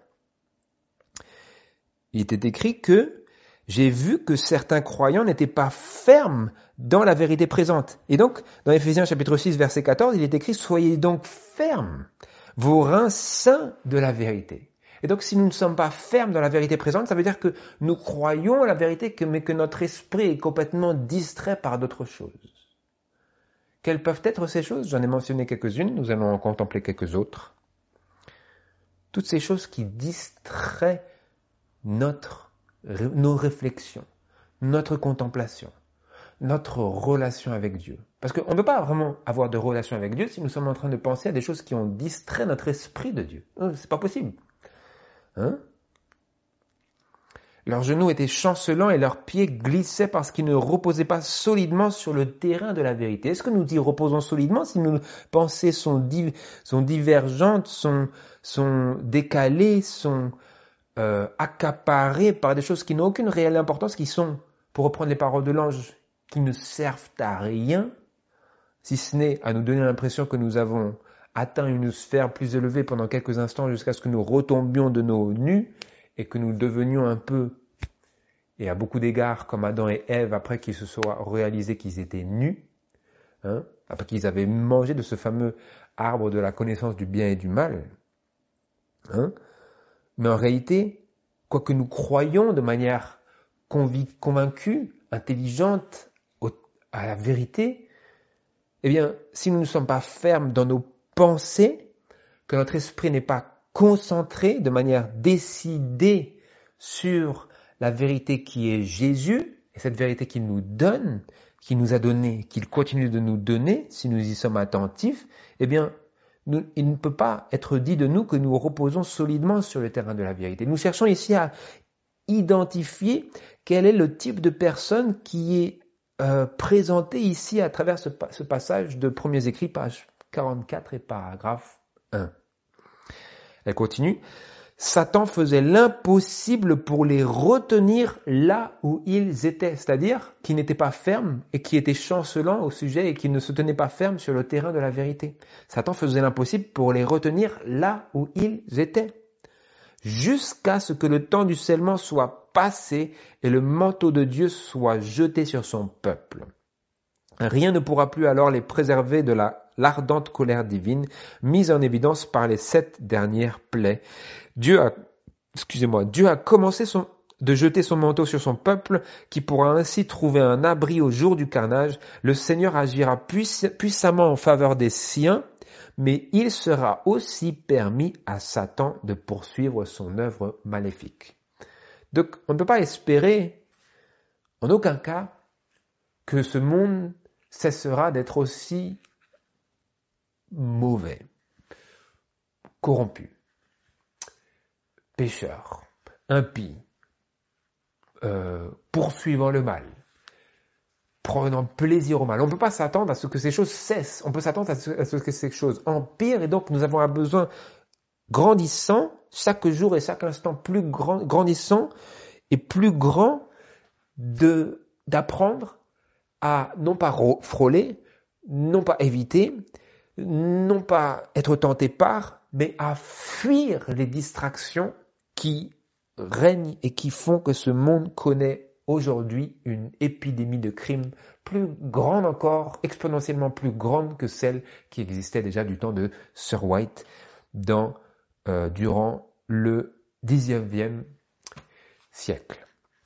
Il était écrit que j'ai vu que certains croyants n'étaient pas fermes dans la vérité présente. Et donc, dans Éphésiens chapitre 6, verset 14, il est écrit « Soyez donc fermes, vos reins saints de la vérité ». Et donc, si nous ne sommes pas fermes dans la vérité présente, ça veut dire que nous croyons la vérité, mais que notre esprit est complètement distrait par d'autres choses. Quelles peuvent être ces choses ? J'en ai mentionné quelques-unes, nous allons en contempler quelques autres. Toutes ces choses qui distraient nos réflexions, notre contemplation, notre relation avec Dieu. Parce qu'on ne peut pas vraiment avoir de relation avec Dieu si nous sommes en train de penser à des choses qui ont distrait notre esprit de Dieu. C'est pas possible. Leurs genoux étaient chancelants et leurs pieds glissaient parce qu'ils ne reposaient pas solidement sur le terrain de la vérité. Est-ce que nous dit reposons solidement si nos pensées sont divergentes, sont décalées, sont accaparées par des choses qui n'ont aucune réelle importance, qui sont, pour reprendre les paroles de l'ange, qui ne servent à rien, si ce n'est à nous donner l'impression que nous avons atteint une sphère plus élevée pendant quelques instants jusqu'à ce que nous retombions de nos nus et que nous devenions un peu, et à beaucoup d'égards, comme Adam et Ève, après qu'ils se soient réalisés qu'ils étaient nus, après qu'ils avaient mangé de ce fameux arbre de la connaissance du bien et du mal. Mais en réalité, quoique nous croyions de manière convaincue, intelligente à la vérité, eh bien, si nous ne sommes pas fermes dans nos pensées, que notre esprit n'est pas concentré de manière décidée sur la vérité qui est Jésus, et cette vérité qu'il nous donne, qu'il nous a donnée, qu'il continue de nous donner, si nous y sommes attentifs, eh bien, il ne peut pas être dit de nous que nous reposons solidement sur le terrain de la vérité. Nous cherchons ici à identifier quel est le type de personne qui est présenté ici à travers ce passage de Premiers Écrits, page 44 et paragraphe 1. Elle continue. Satan faisait l'impossible pour les retenir là où ils étaient, c'est-à-dire qui n'étaient pas fermes et qui étaient chancelants au sujet et qui ne se tenaient pas fermes sur le terrain de la vérité. Satan faisait l'impossible pour les retenir là où ils étaient, jusqu'à ce que le temps du scellement soit passé et le manteau de Dieu soit jeté sur son peuple. Rien ne pourra plus alors les préserver de l'ardente colère divine, mise en évidence par les 7 dernières plaies. Dieu a commencé de jeter son manteau sur son peuple, qui pourra ainsi trouver un abri au jour du carnage. Le Seigneur agira puissamment en faveur des siens, mais il sera aussi permis à Satan de poursuivre son œuvre maléfique. Donc, on ne peut pas espérer, en aucun cas, que ce monde cessera d'être aussi mauvais, corrompu, pécheur, impie, poursuivant le mal, prenant plaisir au mal. On ne peut pas s'attendre à ce que ces choses cessent. On peut s'attendre à ce que ces choses empirent, et donc nous avons un besoin grandissant, chaque jour et chaque instant plus grandissant et plus grand d'apprendre à non pas frôler, non pas éviter, non pas être tenté par, mais à fuir les distractions qui règnent et qui font que ce monde connaît aujourd'hui une épidémie de crimes plus grande encore, exponentiellement plus grande que celle qui existait déjà du temps de Sir White durant le 19e siècle.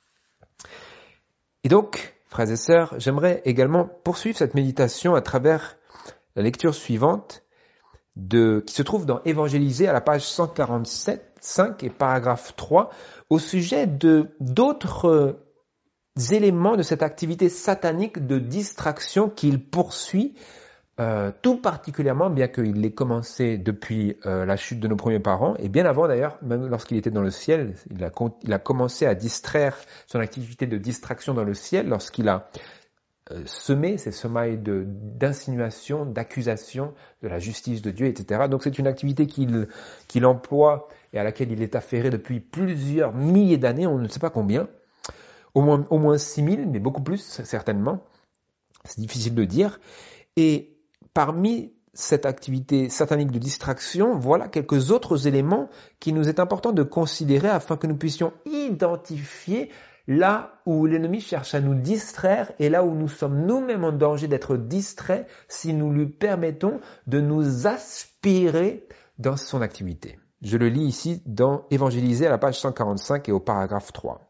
Et donc, frères et sœurs, j'aimerais également poursuivre cette méditation à travers la lecture suivante qui se trouve dans Évangéliser à la page 147, 5 et paragraphe 3, au sujet d'autres éléments de cette activité satanique de distraction qu'il poursuit, tout particulièrement, bien qu'il l'ait commencé depuis la chute de nos premiers parents, et bien avant d'ailleurs, même lorsqu'il était dans le ciel, il a commencé à distraire son activité de distraction dans le ciel lorsqu'il a semé ces semailles d'insinuation, d'accusation de la justice de Dieu, etc. Donc c'est une activité qu'il emploie et à laquelle il est affairé depuis plusieurs milliers d'années, on ne sait pas combien, au moins 6000, mais beaucoup plus certainement, c'est difficile de dire. Et parmi cette activité satanique de distraction, voilà quelques autres éléments qu'il nous est important de considérer afin que nous puissions identifier là où l'ennemi cherche à nous distraire et là où nous sommes nous-mêmes en danger d'être distraits si nous lui permettons de nous aspirer dans son activité. Je le lis ici dans Évangéliser à la page 145 et au paragraphe 3.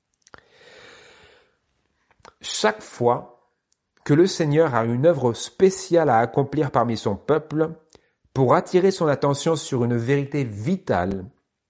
Chaque fois que le Seigneur a une œuvre spéciale à accomplir parmi son peuple, pour attirer son attention sur une vérité vitale,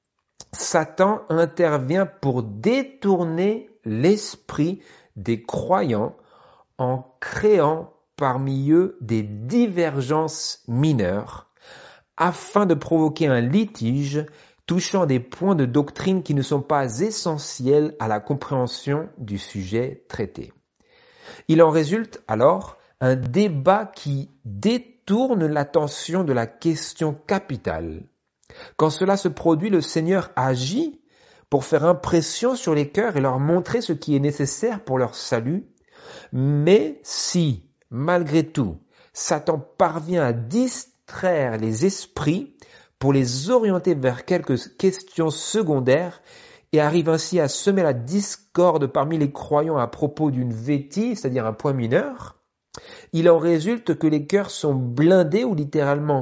Satan intervient pour détourner l'esprit des croyants en créant parmi eux des divergences mineures, afin de provoquer un litige touchant des points de doctrine qui ne sont pas essentiels à la compréhension du sujet traité. Il en résulte alors un débat qui détourne l'attention de la question capitale. Quand cela se produit, le Seigneur agit pour faire impression sur les cœurs et leur montrer ce qui est nécessaire pour leur salut. Mais si, malgré tout, Satan parvient à distraire les esprits pour les orienter vers quelques questions secondaires, et arrive ainsi à semer la discorde parmi les croyants à propos d'une vétie, c'est-à-dire un point mineur, il en résulte que les cœurs sont blindés ou littéralement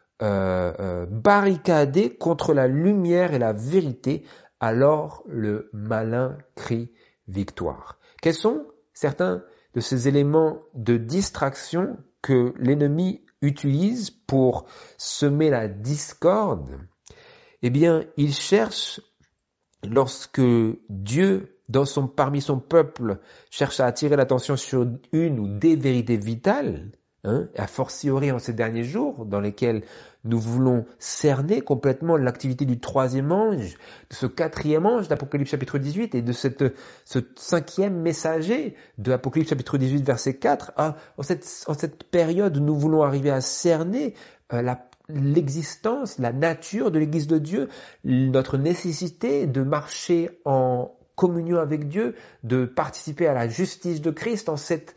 barricadés contre la lumière et la vérité, alors le malin crie victoire. Quels sont certains de ces éléments de distraction que l'ennemi utilise pour semer la discorde? Eh bien, il cherche, lorsque Dieu, parmi son peuple, cherche à attirer l'attention sur une ou des vérités vitales, a fortiori en ces derniers jours, dans lesquels nous voulons cerner complètement l'activité du troisième ange, de ce quatrième ange d'Apocalypse chapitre 18 et de ce cinquième messager de Apocalypse chapitre 18 verset 4, en cette période où nous voulons arriver à cerner l'existence, la nature de l'Église de Dieu, notre nécessité de marcher en communion avec Dieu, de participer à la justice de Christ en cette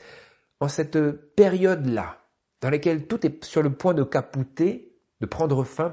période-là, dans laquelle tout est sur le point de capoter, de prendre fin,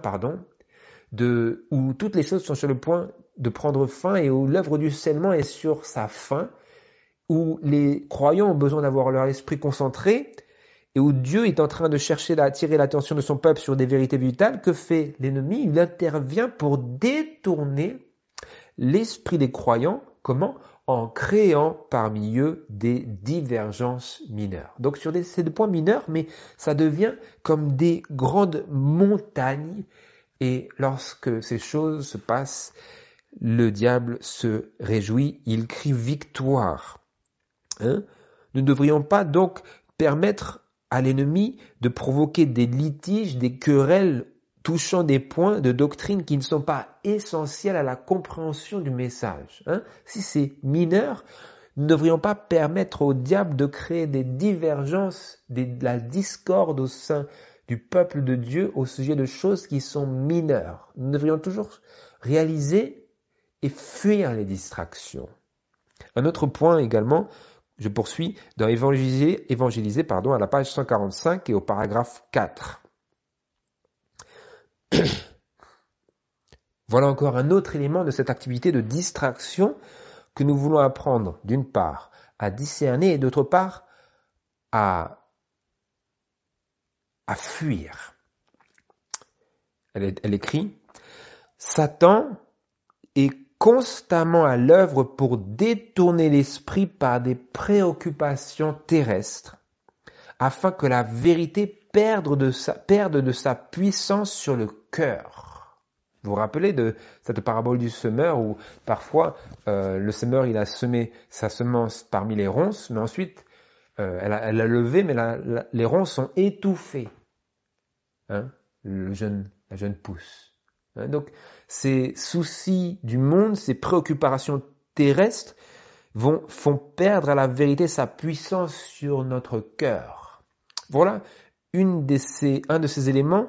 où toutes les choses sont sur le point de prendre fin et où l'œuvre du scellement est sur sa fin, où les croyants ont besoin d'avoir leur esprit concentré, et où Dieu est en train de chercher à attirer l'attention de son peuple sur des vérités vitales. Que fait l'ennemi? Il intervient pour détourner l'esprit des croyants. Comment? En créant parmi eux des divergences mineures. Donc c'est des points mineurs, mais ça devient comme des grandes montagnes. Et lorsque ces choses se passent, le diable se réjouit, il crie victoire. Nous ne devrions pas donc permettre à l'ennemi de provoquer des litiges, des querelles touchant des points de doctrine qui ne sont pas essentiels à la compréhension du message. Si c'est mineur, nous ne devrions pas permettre au diable de créer des divergences, de la discorde au sein du peuple de Dieu au sujet de choses qui sont mineures. Nous devrions toujours réaliser et fuir les distractions. Un autre point également, je poursuis dans Évangéliser à la page 145 et au paragraphe 4. Voilà encore un autre élément de cette activité de distraction que nous voulons apprendre, d'une part, à discerner et d'autre part, à fuir. Elle écrit, Satan est constamment à l'œuvre pour détourner l'esprit par des préoccupations terrestres, afin que la vérité perde de sa puissance sur le cœur. Vous vous rappelez de cette parabole du semeur où parfois le semeur il a semé sa semence parmi les ronces, mais ensuite elle a levé, mais les ronces sont étouffées. Hein, la jeune pousse. Hein, donc ces soucis du monde, ces préoccupations terrestres font perdre à la vérité sa puissance sur notre cœur. Voilà un de ces éléments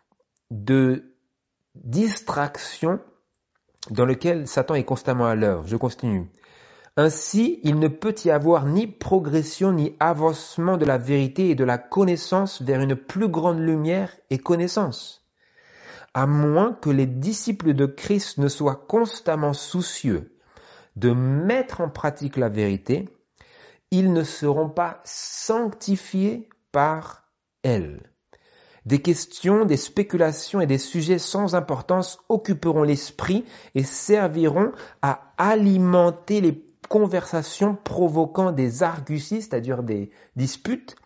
de distraction dans lequel Satan est constamment à l'œuvre. Je continue. Ainsi, il ne peut y avoir ni progression ni avancement de la vérité et de la connaissance vers une plus grande lumière et connaissance, à moins que les disciples de Christ ne soient constamment soucieux de mettre en pratique la vérité, ils ne seront pas sanctifiés par elle. Des questions, des spéculations et des sujets sans importance occuperont l'esprit et serviront à alimenter les conversations provoquant des arguties, c'est-à-dire des disputes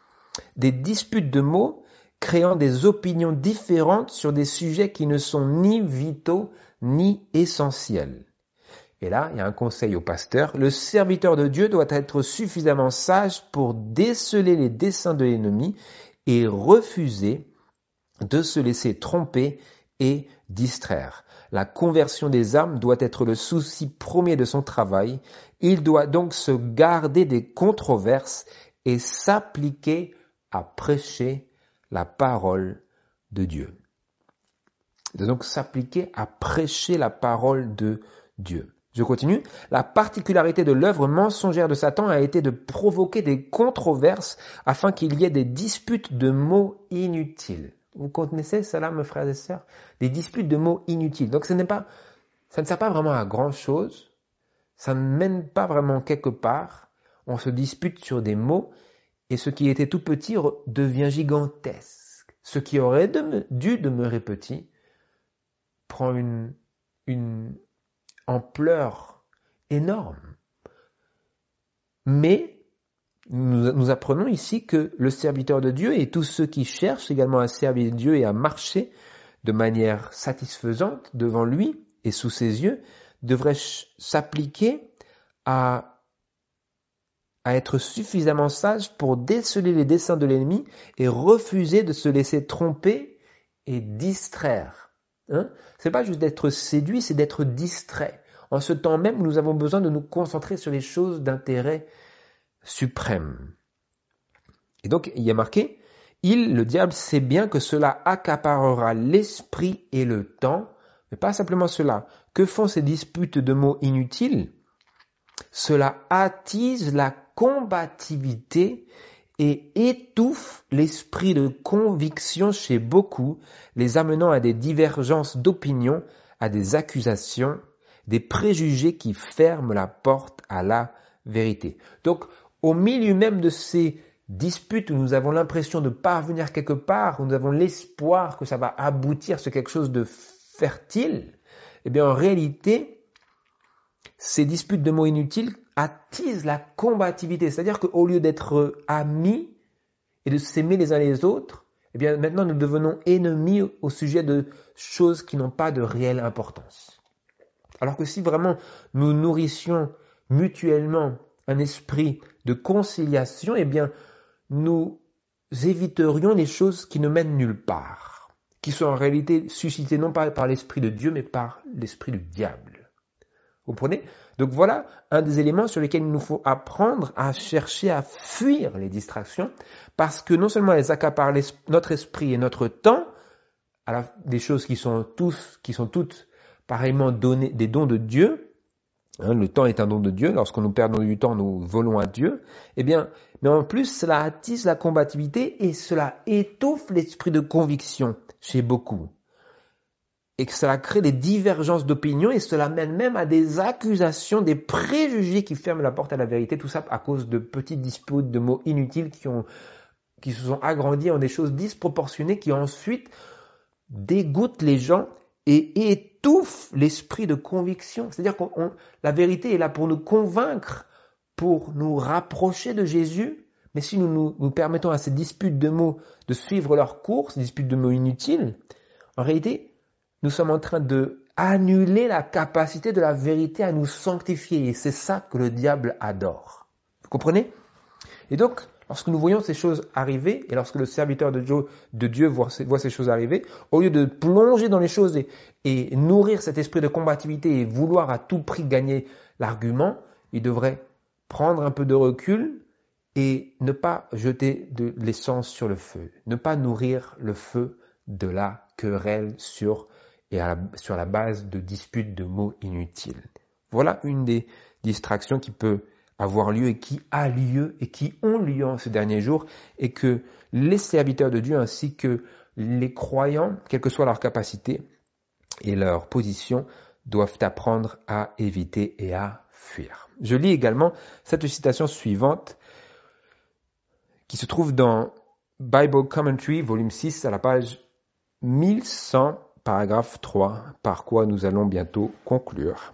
de mots, créant des opinions différentes sur des sujets qui ne sont ni vitaux ni essentiels. Et là, il y a un conseil au pasteur. Le serviteur de Dieu doit être suffisamment sage pour déceler les desseins de l'ennemi et refuser de se laisser tromper et distraire. La conversion des âmes doit être le souci premier de son travail. Il doit donc se garder des controverses et s'appliquer à prêcher la parole de Dieu. Il doit donc s'appliquer à prêcher la parole de Dieu. Je continue. La particularité de l'œuvre mensongère de Satan a été de provoquer des controverses afin qu'il y ait des disputes de mots inutiles. Vous connaissez cela, mes frères et sœurs? Des disputes de mots inutiles. Donc ça ne sert pas vraiment à grand chose. Ça ne mène pas vraiment quelque part. On se dispute sur des mots et ce qui était tout petit devient gigantesque. Ce qui aurait dû demeurer petit prend une ampleur énorme. Mais nous apprenons ici que le serviteur de Dieu et tous ceux qui cherchent également à servir Dieu et à marcher de manière satisfaisante devant lui et sous ses yeux devraient s'appliquer à être suffisamment sages pour déceler les desseins de l'ennemi et refuser de se laisser tromper et distraire. C'est pas juste d'être séduit, c'est d'être distrait. En ce temps même, nous avons besoin de nous concentrer sur les choses d'intérêt suprême. Et donc, il y a marqué, le diable sait bien que cela accaparera l'esprit et le temps, mais pas simplement cela. Que font ces disputes de mots inutiles? Cela attise la combativité et étouffe l'esprit de conviction chez beaucoup, les amenant à des divergences d'opinion, à des accusations, des préjugés qui ferment la porte à la vérité. Donc, au milieu même de ces disputes où nous avons l'impression de parvenir quelque part, où nous avons l'espoir que ça va aboutir sur quelque chose de fertile, eh bien en réalité, ces disputes de mots inutiles attisent la combativité. C'est-à-dire qu'au lieu d'être amis et de s'aimer les uns les autres, eh bien maintenant nous devenons ennemis au sujet de choses qui n'ont pas de réelle importance. Alors que si vraiment nous nourrissions mutuellement un esprit de conciliation, eh bien, nous éviterions les choses qui ne mènent nulle part, qui sont en réalité suscitées non pas par l'esprit de Dieu, mais par l'esprit du diable. Vous comprenez? Donc voilà un des éléments sur lesquels il nous faut apprendre à chercher à fuir les distractions, parce que non seulement elles accaparent notre esprit et notre temps, des choses qui sont toutes pareillement données, des dons de Dieu. Le temps est un don de Dieu. Lorsque nous perdons du temps, nous volons à Dieu. Eh bien, mais en plus, cela attise la combativité et cela étouffe l'esprit de conviction chez beaucoup. et que cela crée des divergences d'opinion et cela mène même à des accusations, des préjugés qui ferment la porte à la vérité. Tout ça à cause de petites disputes, de mots inutiles qui se sont agrandis en des choses disproportionnées qui ensuite dégoûtent les gens et étouffent l'esprit de conviction. C'est-à-dire que la vérité est là pour nous convaincre, pour nous rapprocher de Jésus. Mais si nous permettons à ces disputes de mots de suivre leur cours, ces disputes de mots inutiles, en réalité, nous sommes en train de annuler la capacité de la vérité à nous sanctifier. Et c'est ça que le diable adore. Vous comprenez? Et donc, lorsque nous voyons ces choses arriver, et lorsque le serviteur de Dieu voit ces choses arriver, au lieu de plonger dans les choses et nourrir cet esprit de combativité et vouloir à tout prix gagner l'argument, il devrait prendre un peu de recul et ne pas jeter de l'essence sur le feu, ne pas nourrir le feu de la querelle sur la base de disputes de mots inutiles. Voilà une des distractions qui peut avoir lieu et qui a lieu et qui ont lieu en ces derniers jours et que les serviteurs de Dieu ainsi que les croyants, quelle que soit leur capacité et leur position, doivent apprendre à éviter et à fuir. Je lis également cette citation suivante qui se trouve dans Bible Commentary, volume 6, à la page 1100, paragraphe 3, par quoi nous allons bientôt conclure.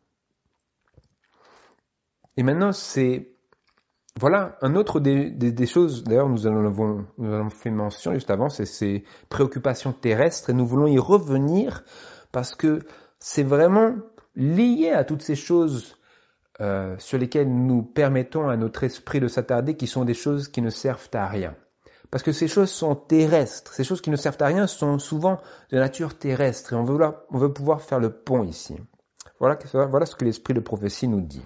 Et maintenant, voilà, un autre des choses, d'ailleurs nous en avons fait mention juste avant, c'est ces préoccupations terrestres, et nous voulons y revenir parce que c'est vraiment lié à toutes ces choses sur lesquelles nous permettons à notre esprit de s'attarder, qui sont des choses qui ne servent à rien. Parce que ces choses sont terrestres, ces choses qui ne servent à rien sont souvent de nature terrestre, et on veut pouvoir faire le pont ici. Voilà ce que l'esprit de prophétie nous dit.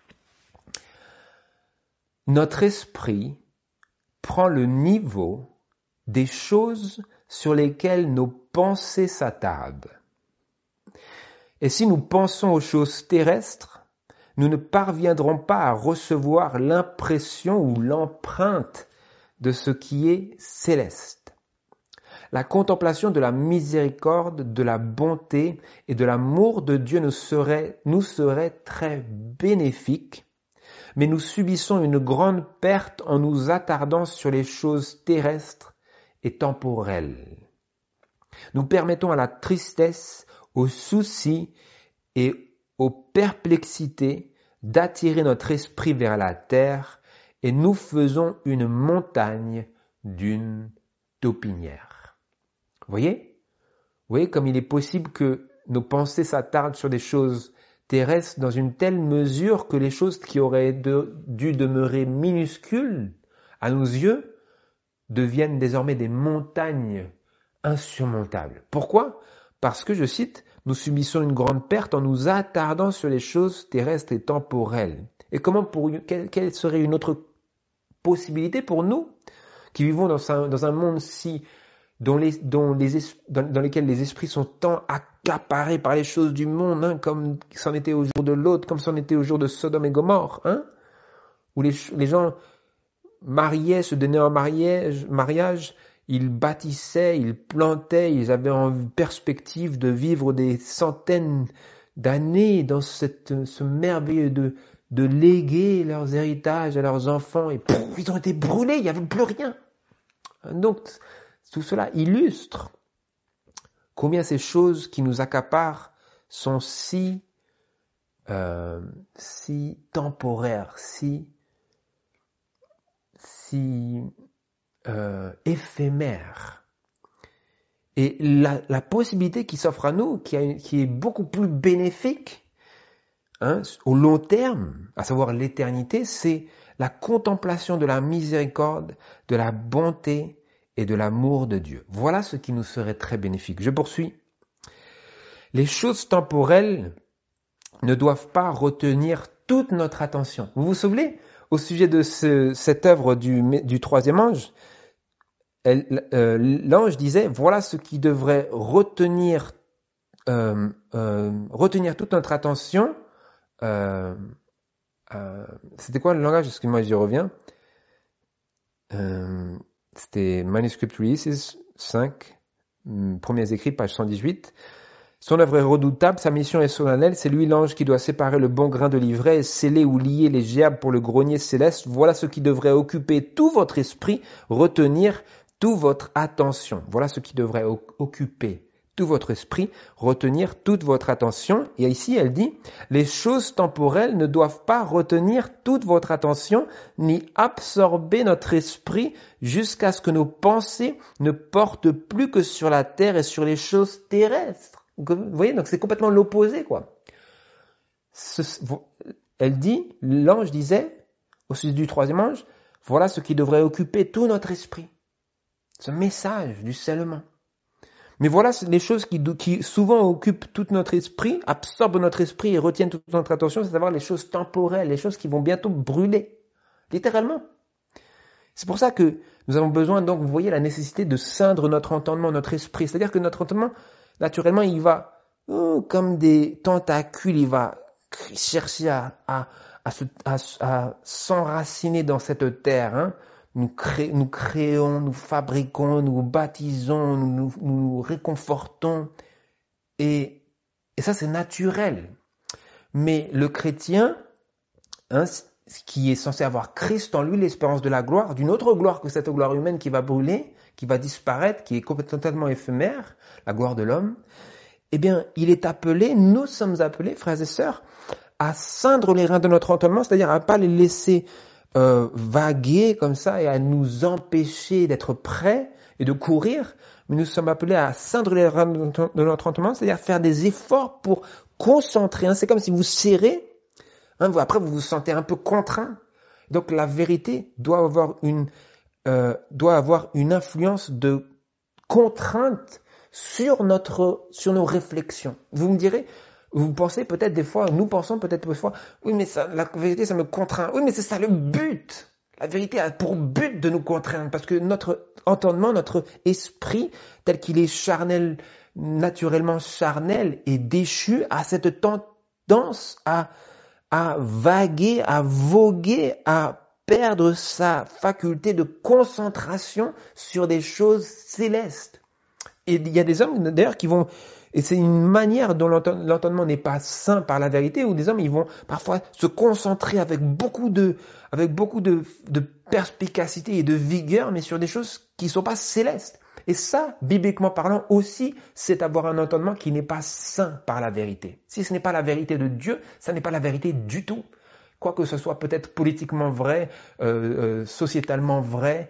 Notre esprit prend le niveau des choses sur lesquelles nos pensées s'attardent. Et si nous pensons aux choses terrestres, nous ne parviendrons pas à recevoir l'impression ou l'empreinte de ce qui est céleste. La contemplation de la miséricorde, de la bonté et de l'amour de Dieu nous serait très bénéfique, mais nous subissons une grande perte en nous attardant sur les choses terrestres et temporelles. Nous permettons à la tristesse, aux soucis et aux perplexités d'attirer notre esprit vers la terre et nous faisons une montagne d'une taupinière. Vous voyez comme il est possible que nos pensées s'attardent sur des choses terrestres dans une telle mesure que les choses qui auraient dû demeurer minuscules à nos yeux deviennent désormais des montagnes insurmontables. Pourquoi? Parce que, je cite, nous subissons une grande perte en nous attardant sur les choses terrestres et temporelles. Et quelle serait une autre possibilité pour nous qui vivons dans un monde dans lesquels les esprits sont tant accaparés par les choses du monde, comme c'en était au jour de Lot, comme c'en était au jour de Sodome et Gomorrhe, où les gens mariaient, se donnaient en mariage, ils bâtissaient, ils plantaient, ils avaient en perspective de vivre des centaines d'années dans ce merveilleux de léguer leurs héritages à leurs enfants, et ils ont été brûlés, il n'y avait plus rien. Donc, tout cela illustre combien ces choses qui nous accaparent sont si temporaires, si éphémères. Et la possibilité qui s'offre à nous, qui est beaucoup plus bénéfique, au long terme, à savoir l'éternité, c'est la contemplation de la miséricorde, de la bonté et de l'amour de Dieu. Voilà ce qui nous serait très bénéfique. Je poursuis. Les choses temporelles ne doivent pas retenir toute notre attention. Vous vous souvenez, au sujet de cette œuvre du troisième ange, l'ange disait, voilà ce qui devrait retenir toute notre attention. C'était quoi le langage? Excuse-moi, j'y reviens. C'était Manuscript Releases 5, premiers écrits, page 118. Son œuvre est redoutable, sa mission est solennelle, c'est lui l'ange qui doit séparer le bon grain de l'ivraie et sceller ou lier les gerbes pour le grenier céleste. Voilà ce qui devrait occuper tout votre esprit, retenir toute votre attention. Voilà ce qui devrait occuper tout votre esprit, retenir toute votre attention. Et ici, elle dit, les choses temporelles ne doivent pas retenir toute votre attention, ni absorber notre esprit jusqu'à ce que nos pensées ne portent plus que sur la terre et sur les choses terrestres. Vous voyez, donc c'est complètement l'opposé, quoi. Elle dit, l'ange disait, au sujet du troisième ange, voilà ce qui devrait occuper tout notre esprit. Ce message du scellement. Mais voilà les choses qui souvent occupent tout notre esprit, absorbent notre esprit et retiennent toute notre attention, c'est à dire les choses temporelles, les choses qui vont bientôt brûler. Littéralement. C'est pour ça que nous avons besoin, donc, vous voyez, la nécessité de ceindre notre entendement, notre esprit. C'est-à-dire que notre entendement, naturellement, il va, comme des tentacules, il va chercher à s'enraciner dans cette terre. Hein. Nous créons, nous fabriquons, nous baptisons, nous réconfortons. Et ça, c'est naturel. Mais le chrétien, hein, qui est censé avoir Christ en lui, l'espérance de la gloire, d'une autre gloire que cette gloire humaine qui va brûler, qui va disparaître, qui est totalement éphémère, la gloire de l'homme, eh bien, il est appelé, nous sommes appelés, frères et sœurs, à ceindre les reins de notre entendement, c'est-à-dire à ne pas les laisser vaguer comme ça et à nous empêcher d'être prêts et de courir, mais nous sommes appelés à ceindre les reins de notre entendement, c'est-à-dire faire des efforts pour concentrer. Hein. C'est comme si vous serrez, hein, après vous vous sentez un peu contraint. Donc la vérité doit avoir une influence de contrainte sur nos réflexions. Vous me direz, vous pensez peut-être des fois, nous pensons peut-être des fois, oui mais ça, la vérité ça me contraint. Oui mais c'est ça le but. La vérité a pour but de nous contraindre parce que notre entendement, notre esprit, tel qu'il est charnel, naturellement charnel et déchu, a cette tendance à vaguer, à voguer, à perdre sa faculté de concentration sur des choses célestes. Et il y a des hommes d'ailleurs qui vont, et c'est une manière dont l'entendement n'est pas sain par la vérité, où des hommes ils vont parfois se concentrer avec beaucoup de perspicacité et de vigueur, mais sur des choses qui ne sont pas célestes. Et ça, bibliquement parlant aussi, c'est avoir un entendement qui n'est pas sain par la vérité. Si ce n'est pas la vérité de Dieu, ça n'est pas la vérité du tout. Quoi que ce soit peut-être politiquement vrai, sociétalement vrai,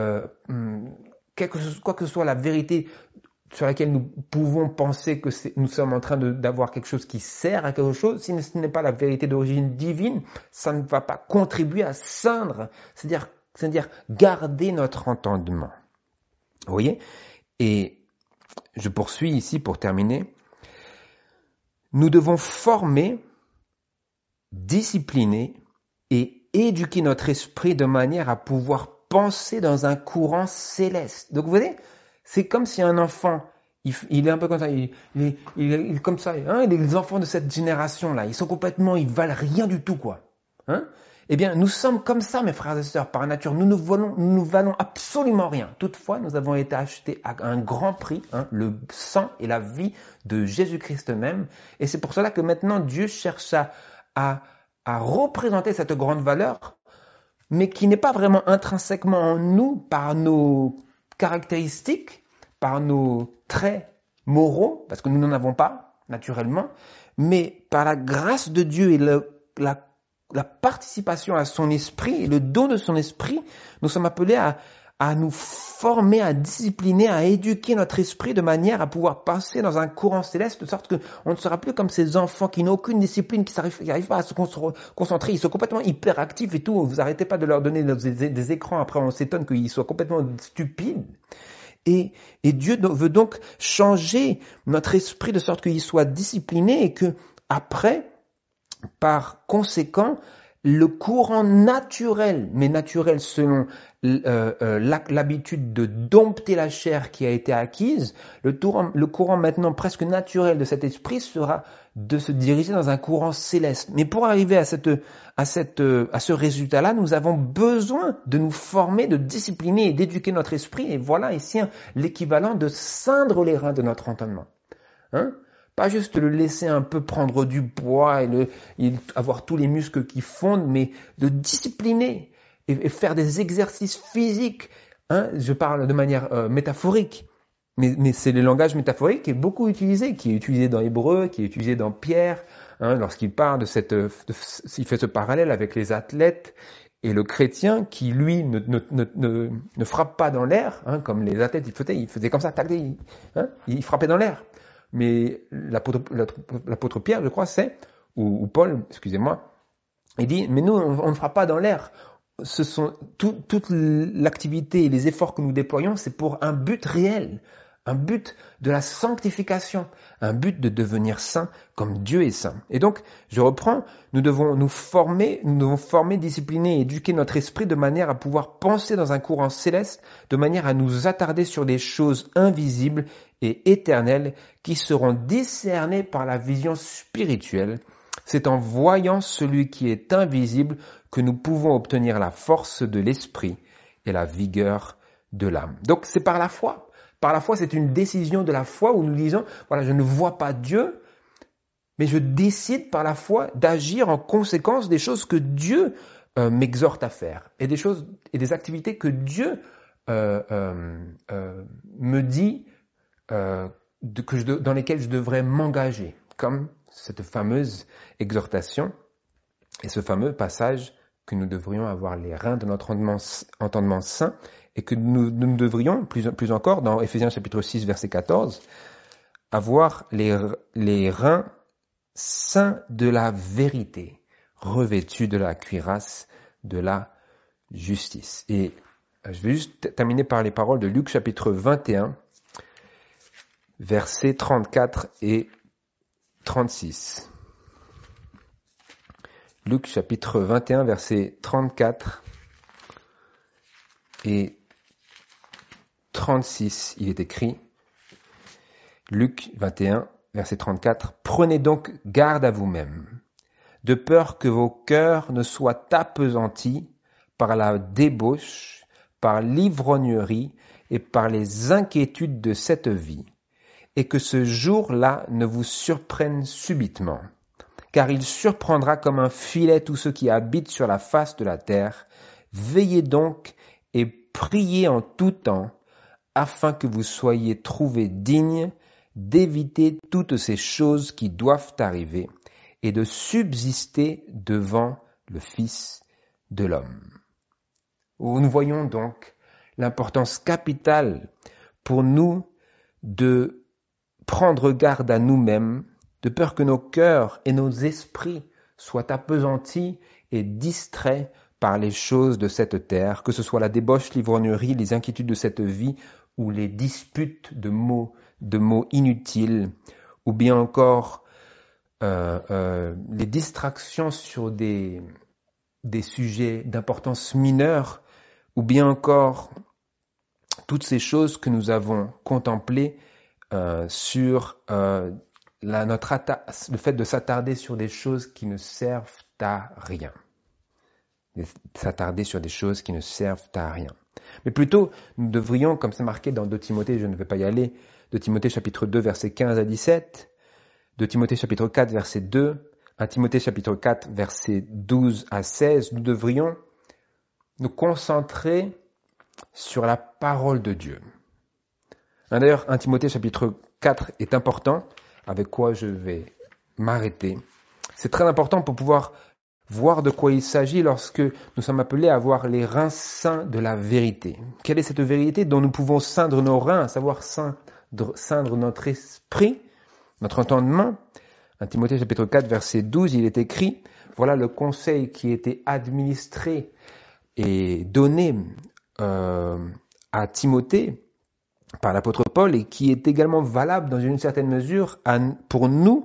quoi que ce soit la vérité sur laquelle nous pouvons penser que nous sommes en train d'avoir quelque chose qui sert à quelque chose, si ce n'est pas la vérité d'origine divine, ça ne va pas contribuer à ceindre, c'est-à-dire garder notre entendement. Vous voyez ? Et je poursuis ici pour terminer. Nous devons former, discipliner et éduquer notre esprit de manière à pouvoir penser dans un courant céleste. Donc vous voyez, c'est comme si un enfant, il est un peu comme ça, il est comme ça. Hein, les enfants de cette génération-là, ils valent rien du tout, quoi. Hein? Eh bien, nous sommes comme ça, mes frères et sœurs, par nature. Nous ne valons absolument rien. Toutefois, nous avons été achetés à un grand prix, hein, le sang et la vie de Jésus-Christ même. Et c'est pour cela que maintenant, Dieu cherche à représenter cette grande valeur, mais qui n'est pas vraiment intrinsèquement en nous par nos caractéristiques, par nos traits moraux, parce que nous n'en avons pas, naturellement, mais par la grâce de Dieu et la participation à son esprit et le don de son esprit, nous sommes appelés à nous former, à discipliner, à éduquer notre esprit de manière à pouvoir passer dans un courant céleste, de sorte qu'on ne sera plus comme ces enfants qui n'ont aucune discipline, qui n'arrivent pas à se concentrer, ils sont complètement hyperactifs et tout, vous arrêtez pas de leur donner des écrans, après on s'étonne qu'ils soient complètement stupides. Et Dieu veut donc changer notre esprit de sorte qu'il soit discipliné et que après, par conséquent, le courant naturel, mais naturel selon l'habitude de dompter la chair qui a été acquise, le courant maintenant presque naturel de cet esprit sera de se diriger dans un courant céleste. Mais pour arriver à ce résultat-là, nous avons besoin de nous former, de discipliner et d'éduquer notre esprit. Et voilà ici l'équivalent de ceindre les reins de notre entendement. Hein? Pas juste le laisser un peu prendre du poids et avoir tous les muscles qui fondent, mais de discipliner et faire des exercices physiques. Hein, je parle de manière métaphorique. Mais c'est le langage métaphorique qui est beaucoup utilisé, qui est utilisé dans Hébreu, qui est utilisé dans Pierre, hein, lorsqu'il parle s'il fait ce parallèle avec les athlètes et le chrétien qui, lui, ne frappe pas dans l'air, hein, comme les athlètes, il faisait comme ça, tac, il frappait dans l'air. Mais l'apôtre Pierre, je crois, ou Paul, excusez-moi, il dit, mais nous, on ne frappe pas dans l'air. Toute l'activité et les efforts que nous déployons, c'est pour un but réel, un but de la sanctification, un but de devenir saint comme Dieu est saint. Et donc, je reprends, nous devons former, discipliner, éduquer notre esprit de manière à pouvoir penser dans un courant céleste, de manière à nous attarder sur des choses invisibles et éternelles qui seront discernées par la vision spirituelle. C'est en voyant celui qui est invisible que nous pouvons obtenir la force de l'esprit et la vigueur de l'âme. Donc c'est par la foi. Par la foi, c'est une décision de la foi où nous disons, voilà, je ne vois pas Dieu, mais je décide par la foi d'agir en conséquence des choses que Dieu m'exhorte à faire et des activités que Dieu me dit dans lesquelles je devrais m'engager, comme cette fameuse exhortation et ce fameux passage que nous devrions avoir les reins de notre entendement sain et que nous devrions, plus encore, dans Éphésiens chapitre 6, verset 14, avoir les reins saints de la vérité, revêtus de la cuirasse de la justice. Et je vais juste terminer par les paroles de Luc chapitre 21, versets 34 et 36. Luc chapitre 21, versets 34 et 36, il est écrit, Luc 21, verset 34, « Prenez donc garde à vous-même, de peur que vos cœurs ne soient appesantis par la débauche, par l'ivrognerie et par les inquiétudes de cette vie, et que ce jour-là ne vous surprenne subitement. Car il surprendra comme un filet tous ceux qui habitent sur la face de la terre. Veillez donc et priez en tout temps, afin que vous soyez trouvés dignes d'éviter toutes ces choses qui doivent arriver et de subsister devant le Fils de l'homme. » Nous voyons donc l'importance capitale pour nous de prendre garde à nous-mêmes, de peur que nos cœurs et nos esprits soient appesantis et distraits par les choses de cette terre, que ce soit la débauche, l'ivrognerie, les inquiétudes de cette vie, ou les disputes de mots inutiles, ou bien encore les distractions sur des sujets d'importance mineure, ou bien encore toutes ces choses que nous avons contemplées sur le fait de s'attarder sur des choses qui ne servent à rien. S'attarder sur des choses qui ne servent à rien. Mais plutôt, nous devrions, comme c'est marqué dans 2 Timothée, je ne vais pas y aller, 2 Timothée chapitre 2, versets 15 à 17, 2 Timothée chapitre 4, verset 2, 1 Timothée chapitre 4, versets 12 à 16, nous devrions nous concentrer sur la parole de Dieu. D'ailleurs, 1 Timothée chapitre 4 est important, avec quoi je vais m'arrêter. C'est très important pour pouvoir voir de quoi il s'agit lorsque nous sommes appelés à avoir les reins saints de la vérité. Quelle est cette vérité dont nous pouvons ceindre nos reins, à savoir ceindre notre esprit, notre entendement? 1 Timothée chapitre 4, verset 12, il est écrit, voilà le conseil qui était administré et donné à Timothée par l'apôtre Paul et qui est également valable dans une certaine mesure pour nous.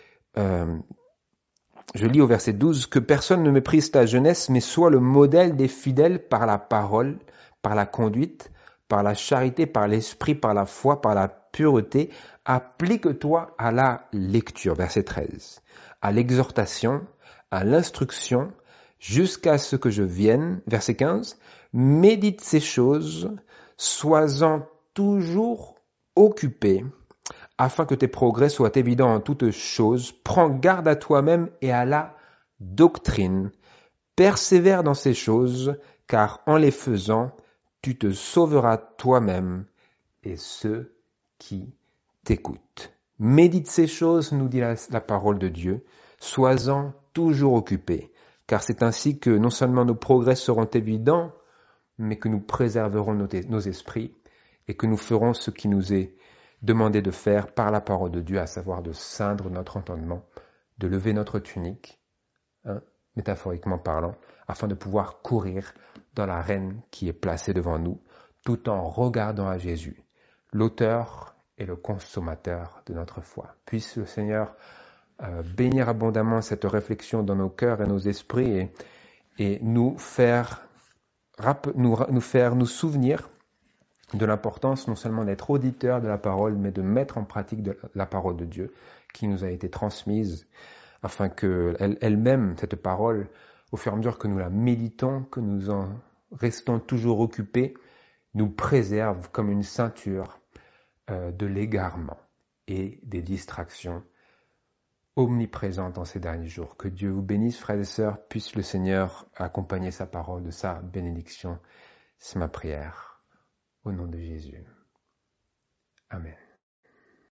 Je lis au verset 12, « Que personne ne méprise ta jeunesse, mais sois le modèle des fidèles par la parole, par la conduite, par la charité, par l'esprit, par la foi, par la pureté. Applique-toi à la lecture. » Verset 13. « À l'exhortation, à l'instruction, jusqu'à ce que je vienne. » Verset 15. « Médite ces choses, sois-en toujours occupé, afin que tes progrès soient évidents en toutes choses. Prends garde à toi-même et à la doctrine. Persévère dans ces choses, car en les faisant, tu te sauveras toi-même et ceux qui t'écoutent. Médite ces choses, nous dit la parole de Dieu. Sois-en toujours occupé, car c'est ainsi que non seulement nos progrès seront évidents, mais que nous préserverons nos esprits et que nous ferons ce qui nous est demandé de faire par la parole de Dieu, à savoir de ceindre notre entendement, de lever notre tunique, métaphoriquement parlant, afin de pouvoir courir dans l'arène qui est placée devant nous, tout en regardant à Jésus, l'auteur et le consommateur de notre foi. Puisse le Seigneur bénir abondamment cette réflexion dans nos cœurs et nos esprits et nous faire nous souvenir de l'importance non seulement d'être auditeur de la parole, mais de mettre en pratique de la parole de Dieu qui nous a été transmise, afin que elle-même, cette parole, au fur et à mesure que nous la méditons, que nous en restons toujours occupés, nous préserve comme une ceinture de l'égarement et des distractions omniprésentes en ces derniers jours. Que Dieu vous bénisse, frères et sœurs, puisse le Seigneur accompagner sa parole de sa bénédiction. C'est ma prière. Au nom de Jésus. Amen.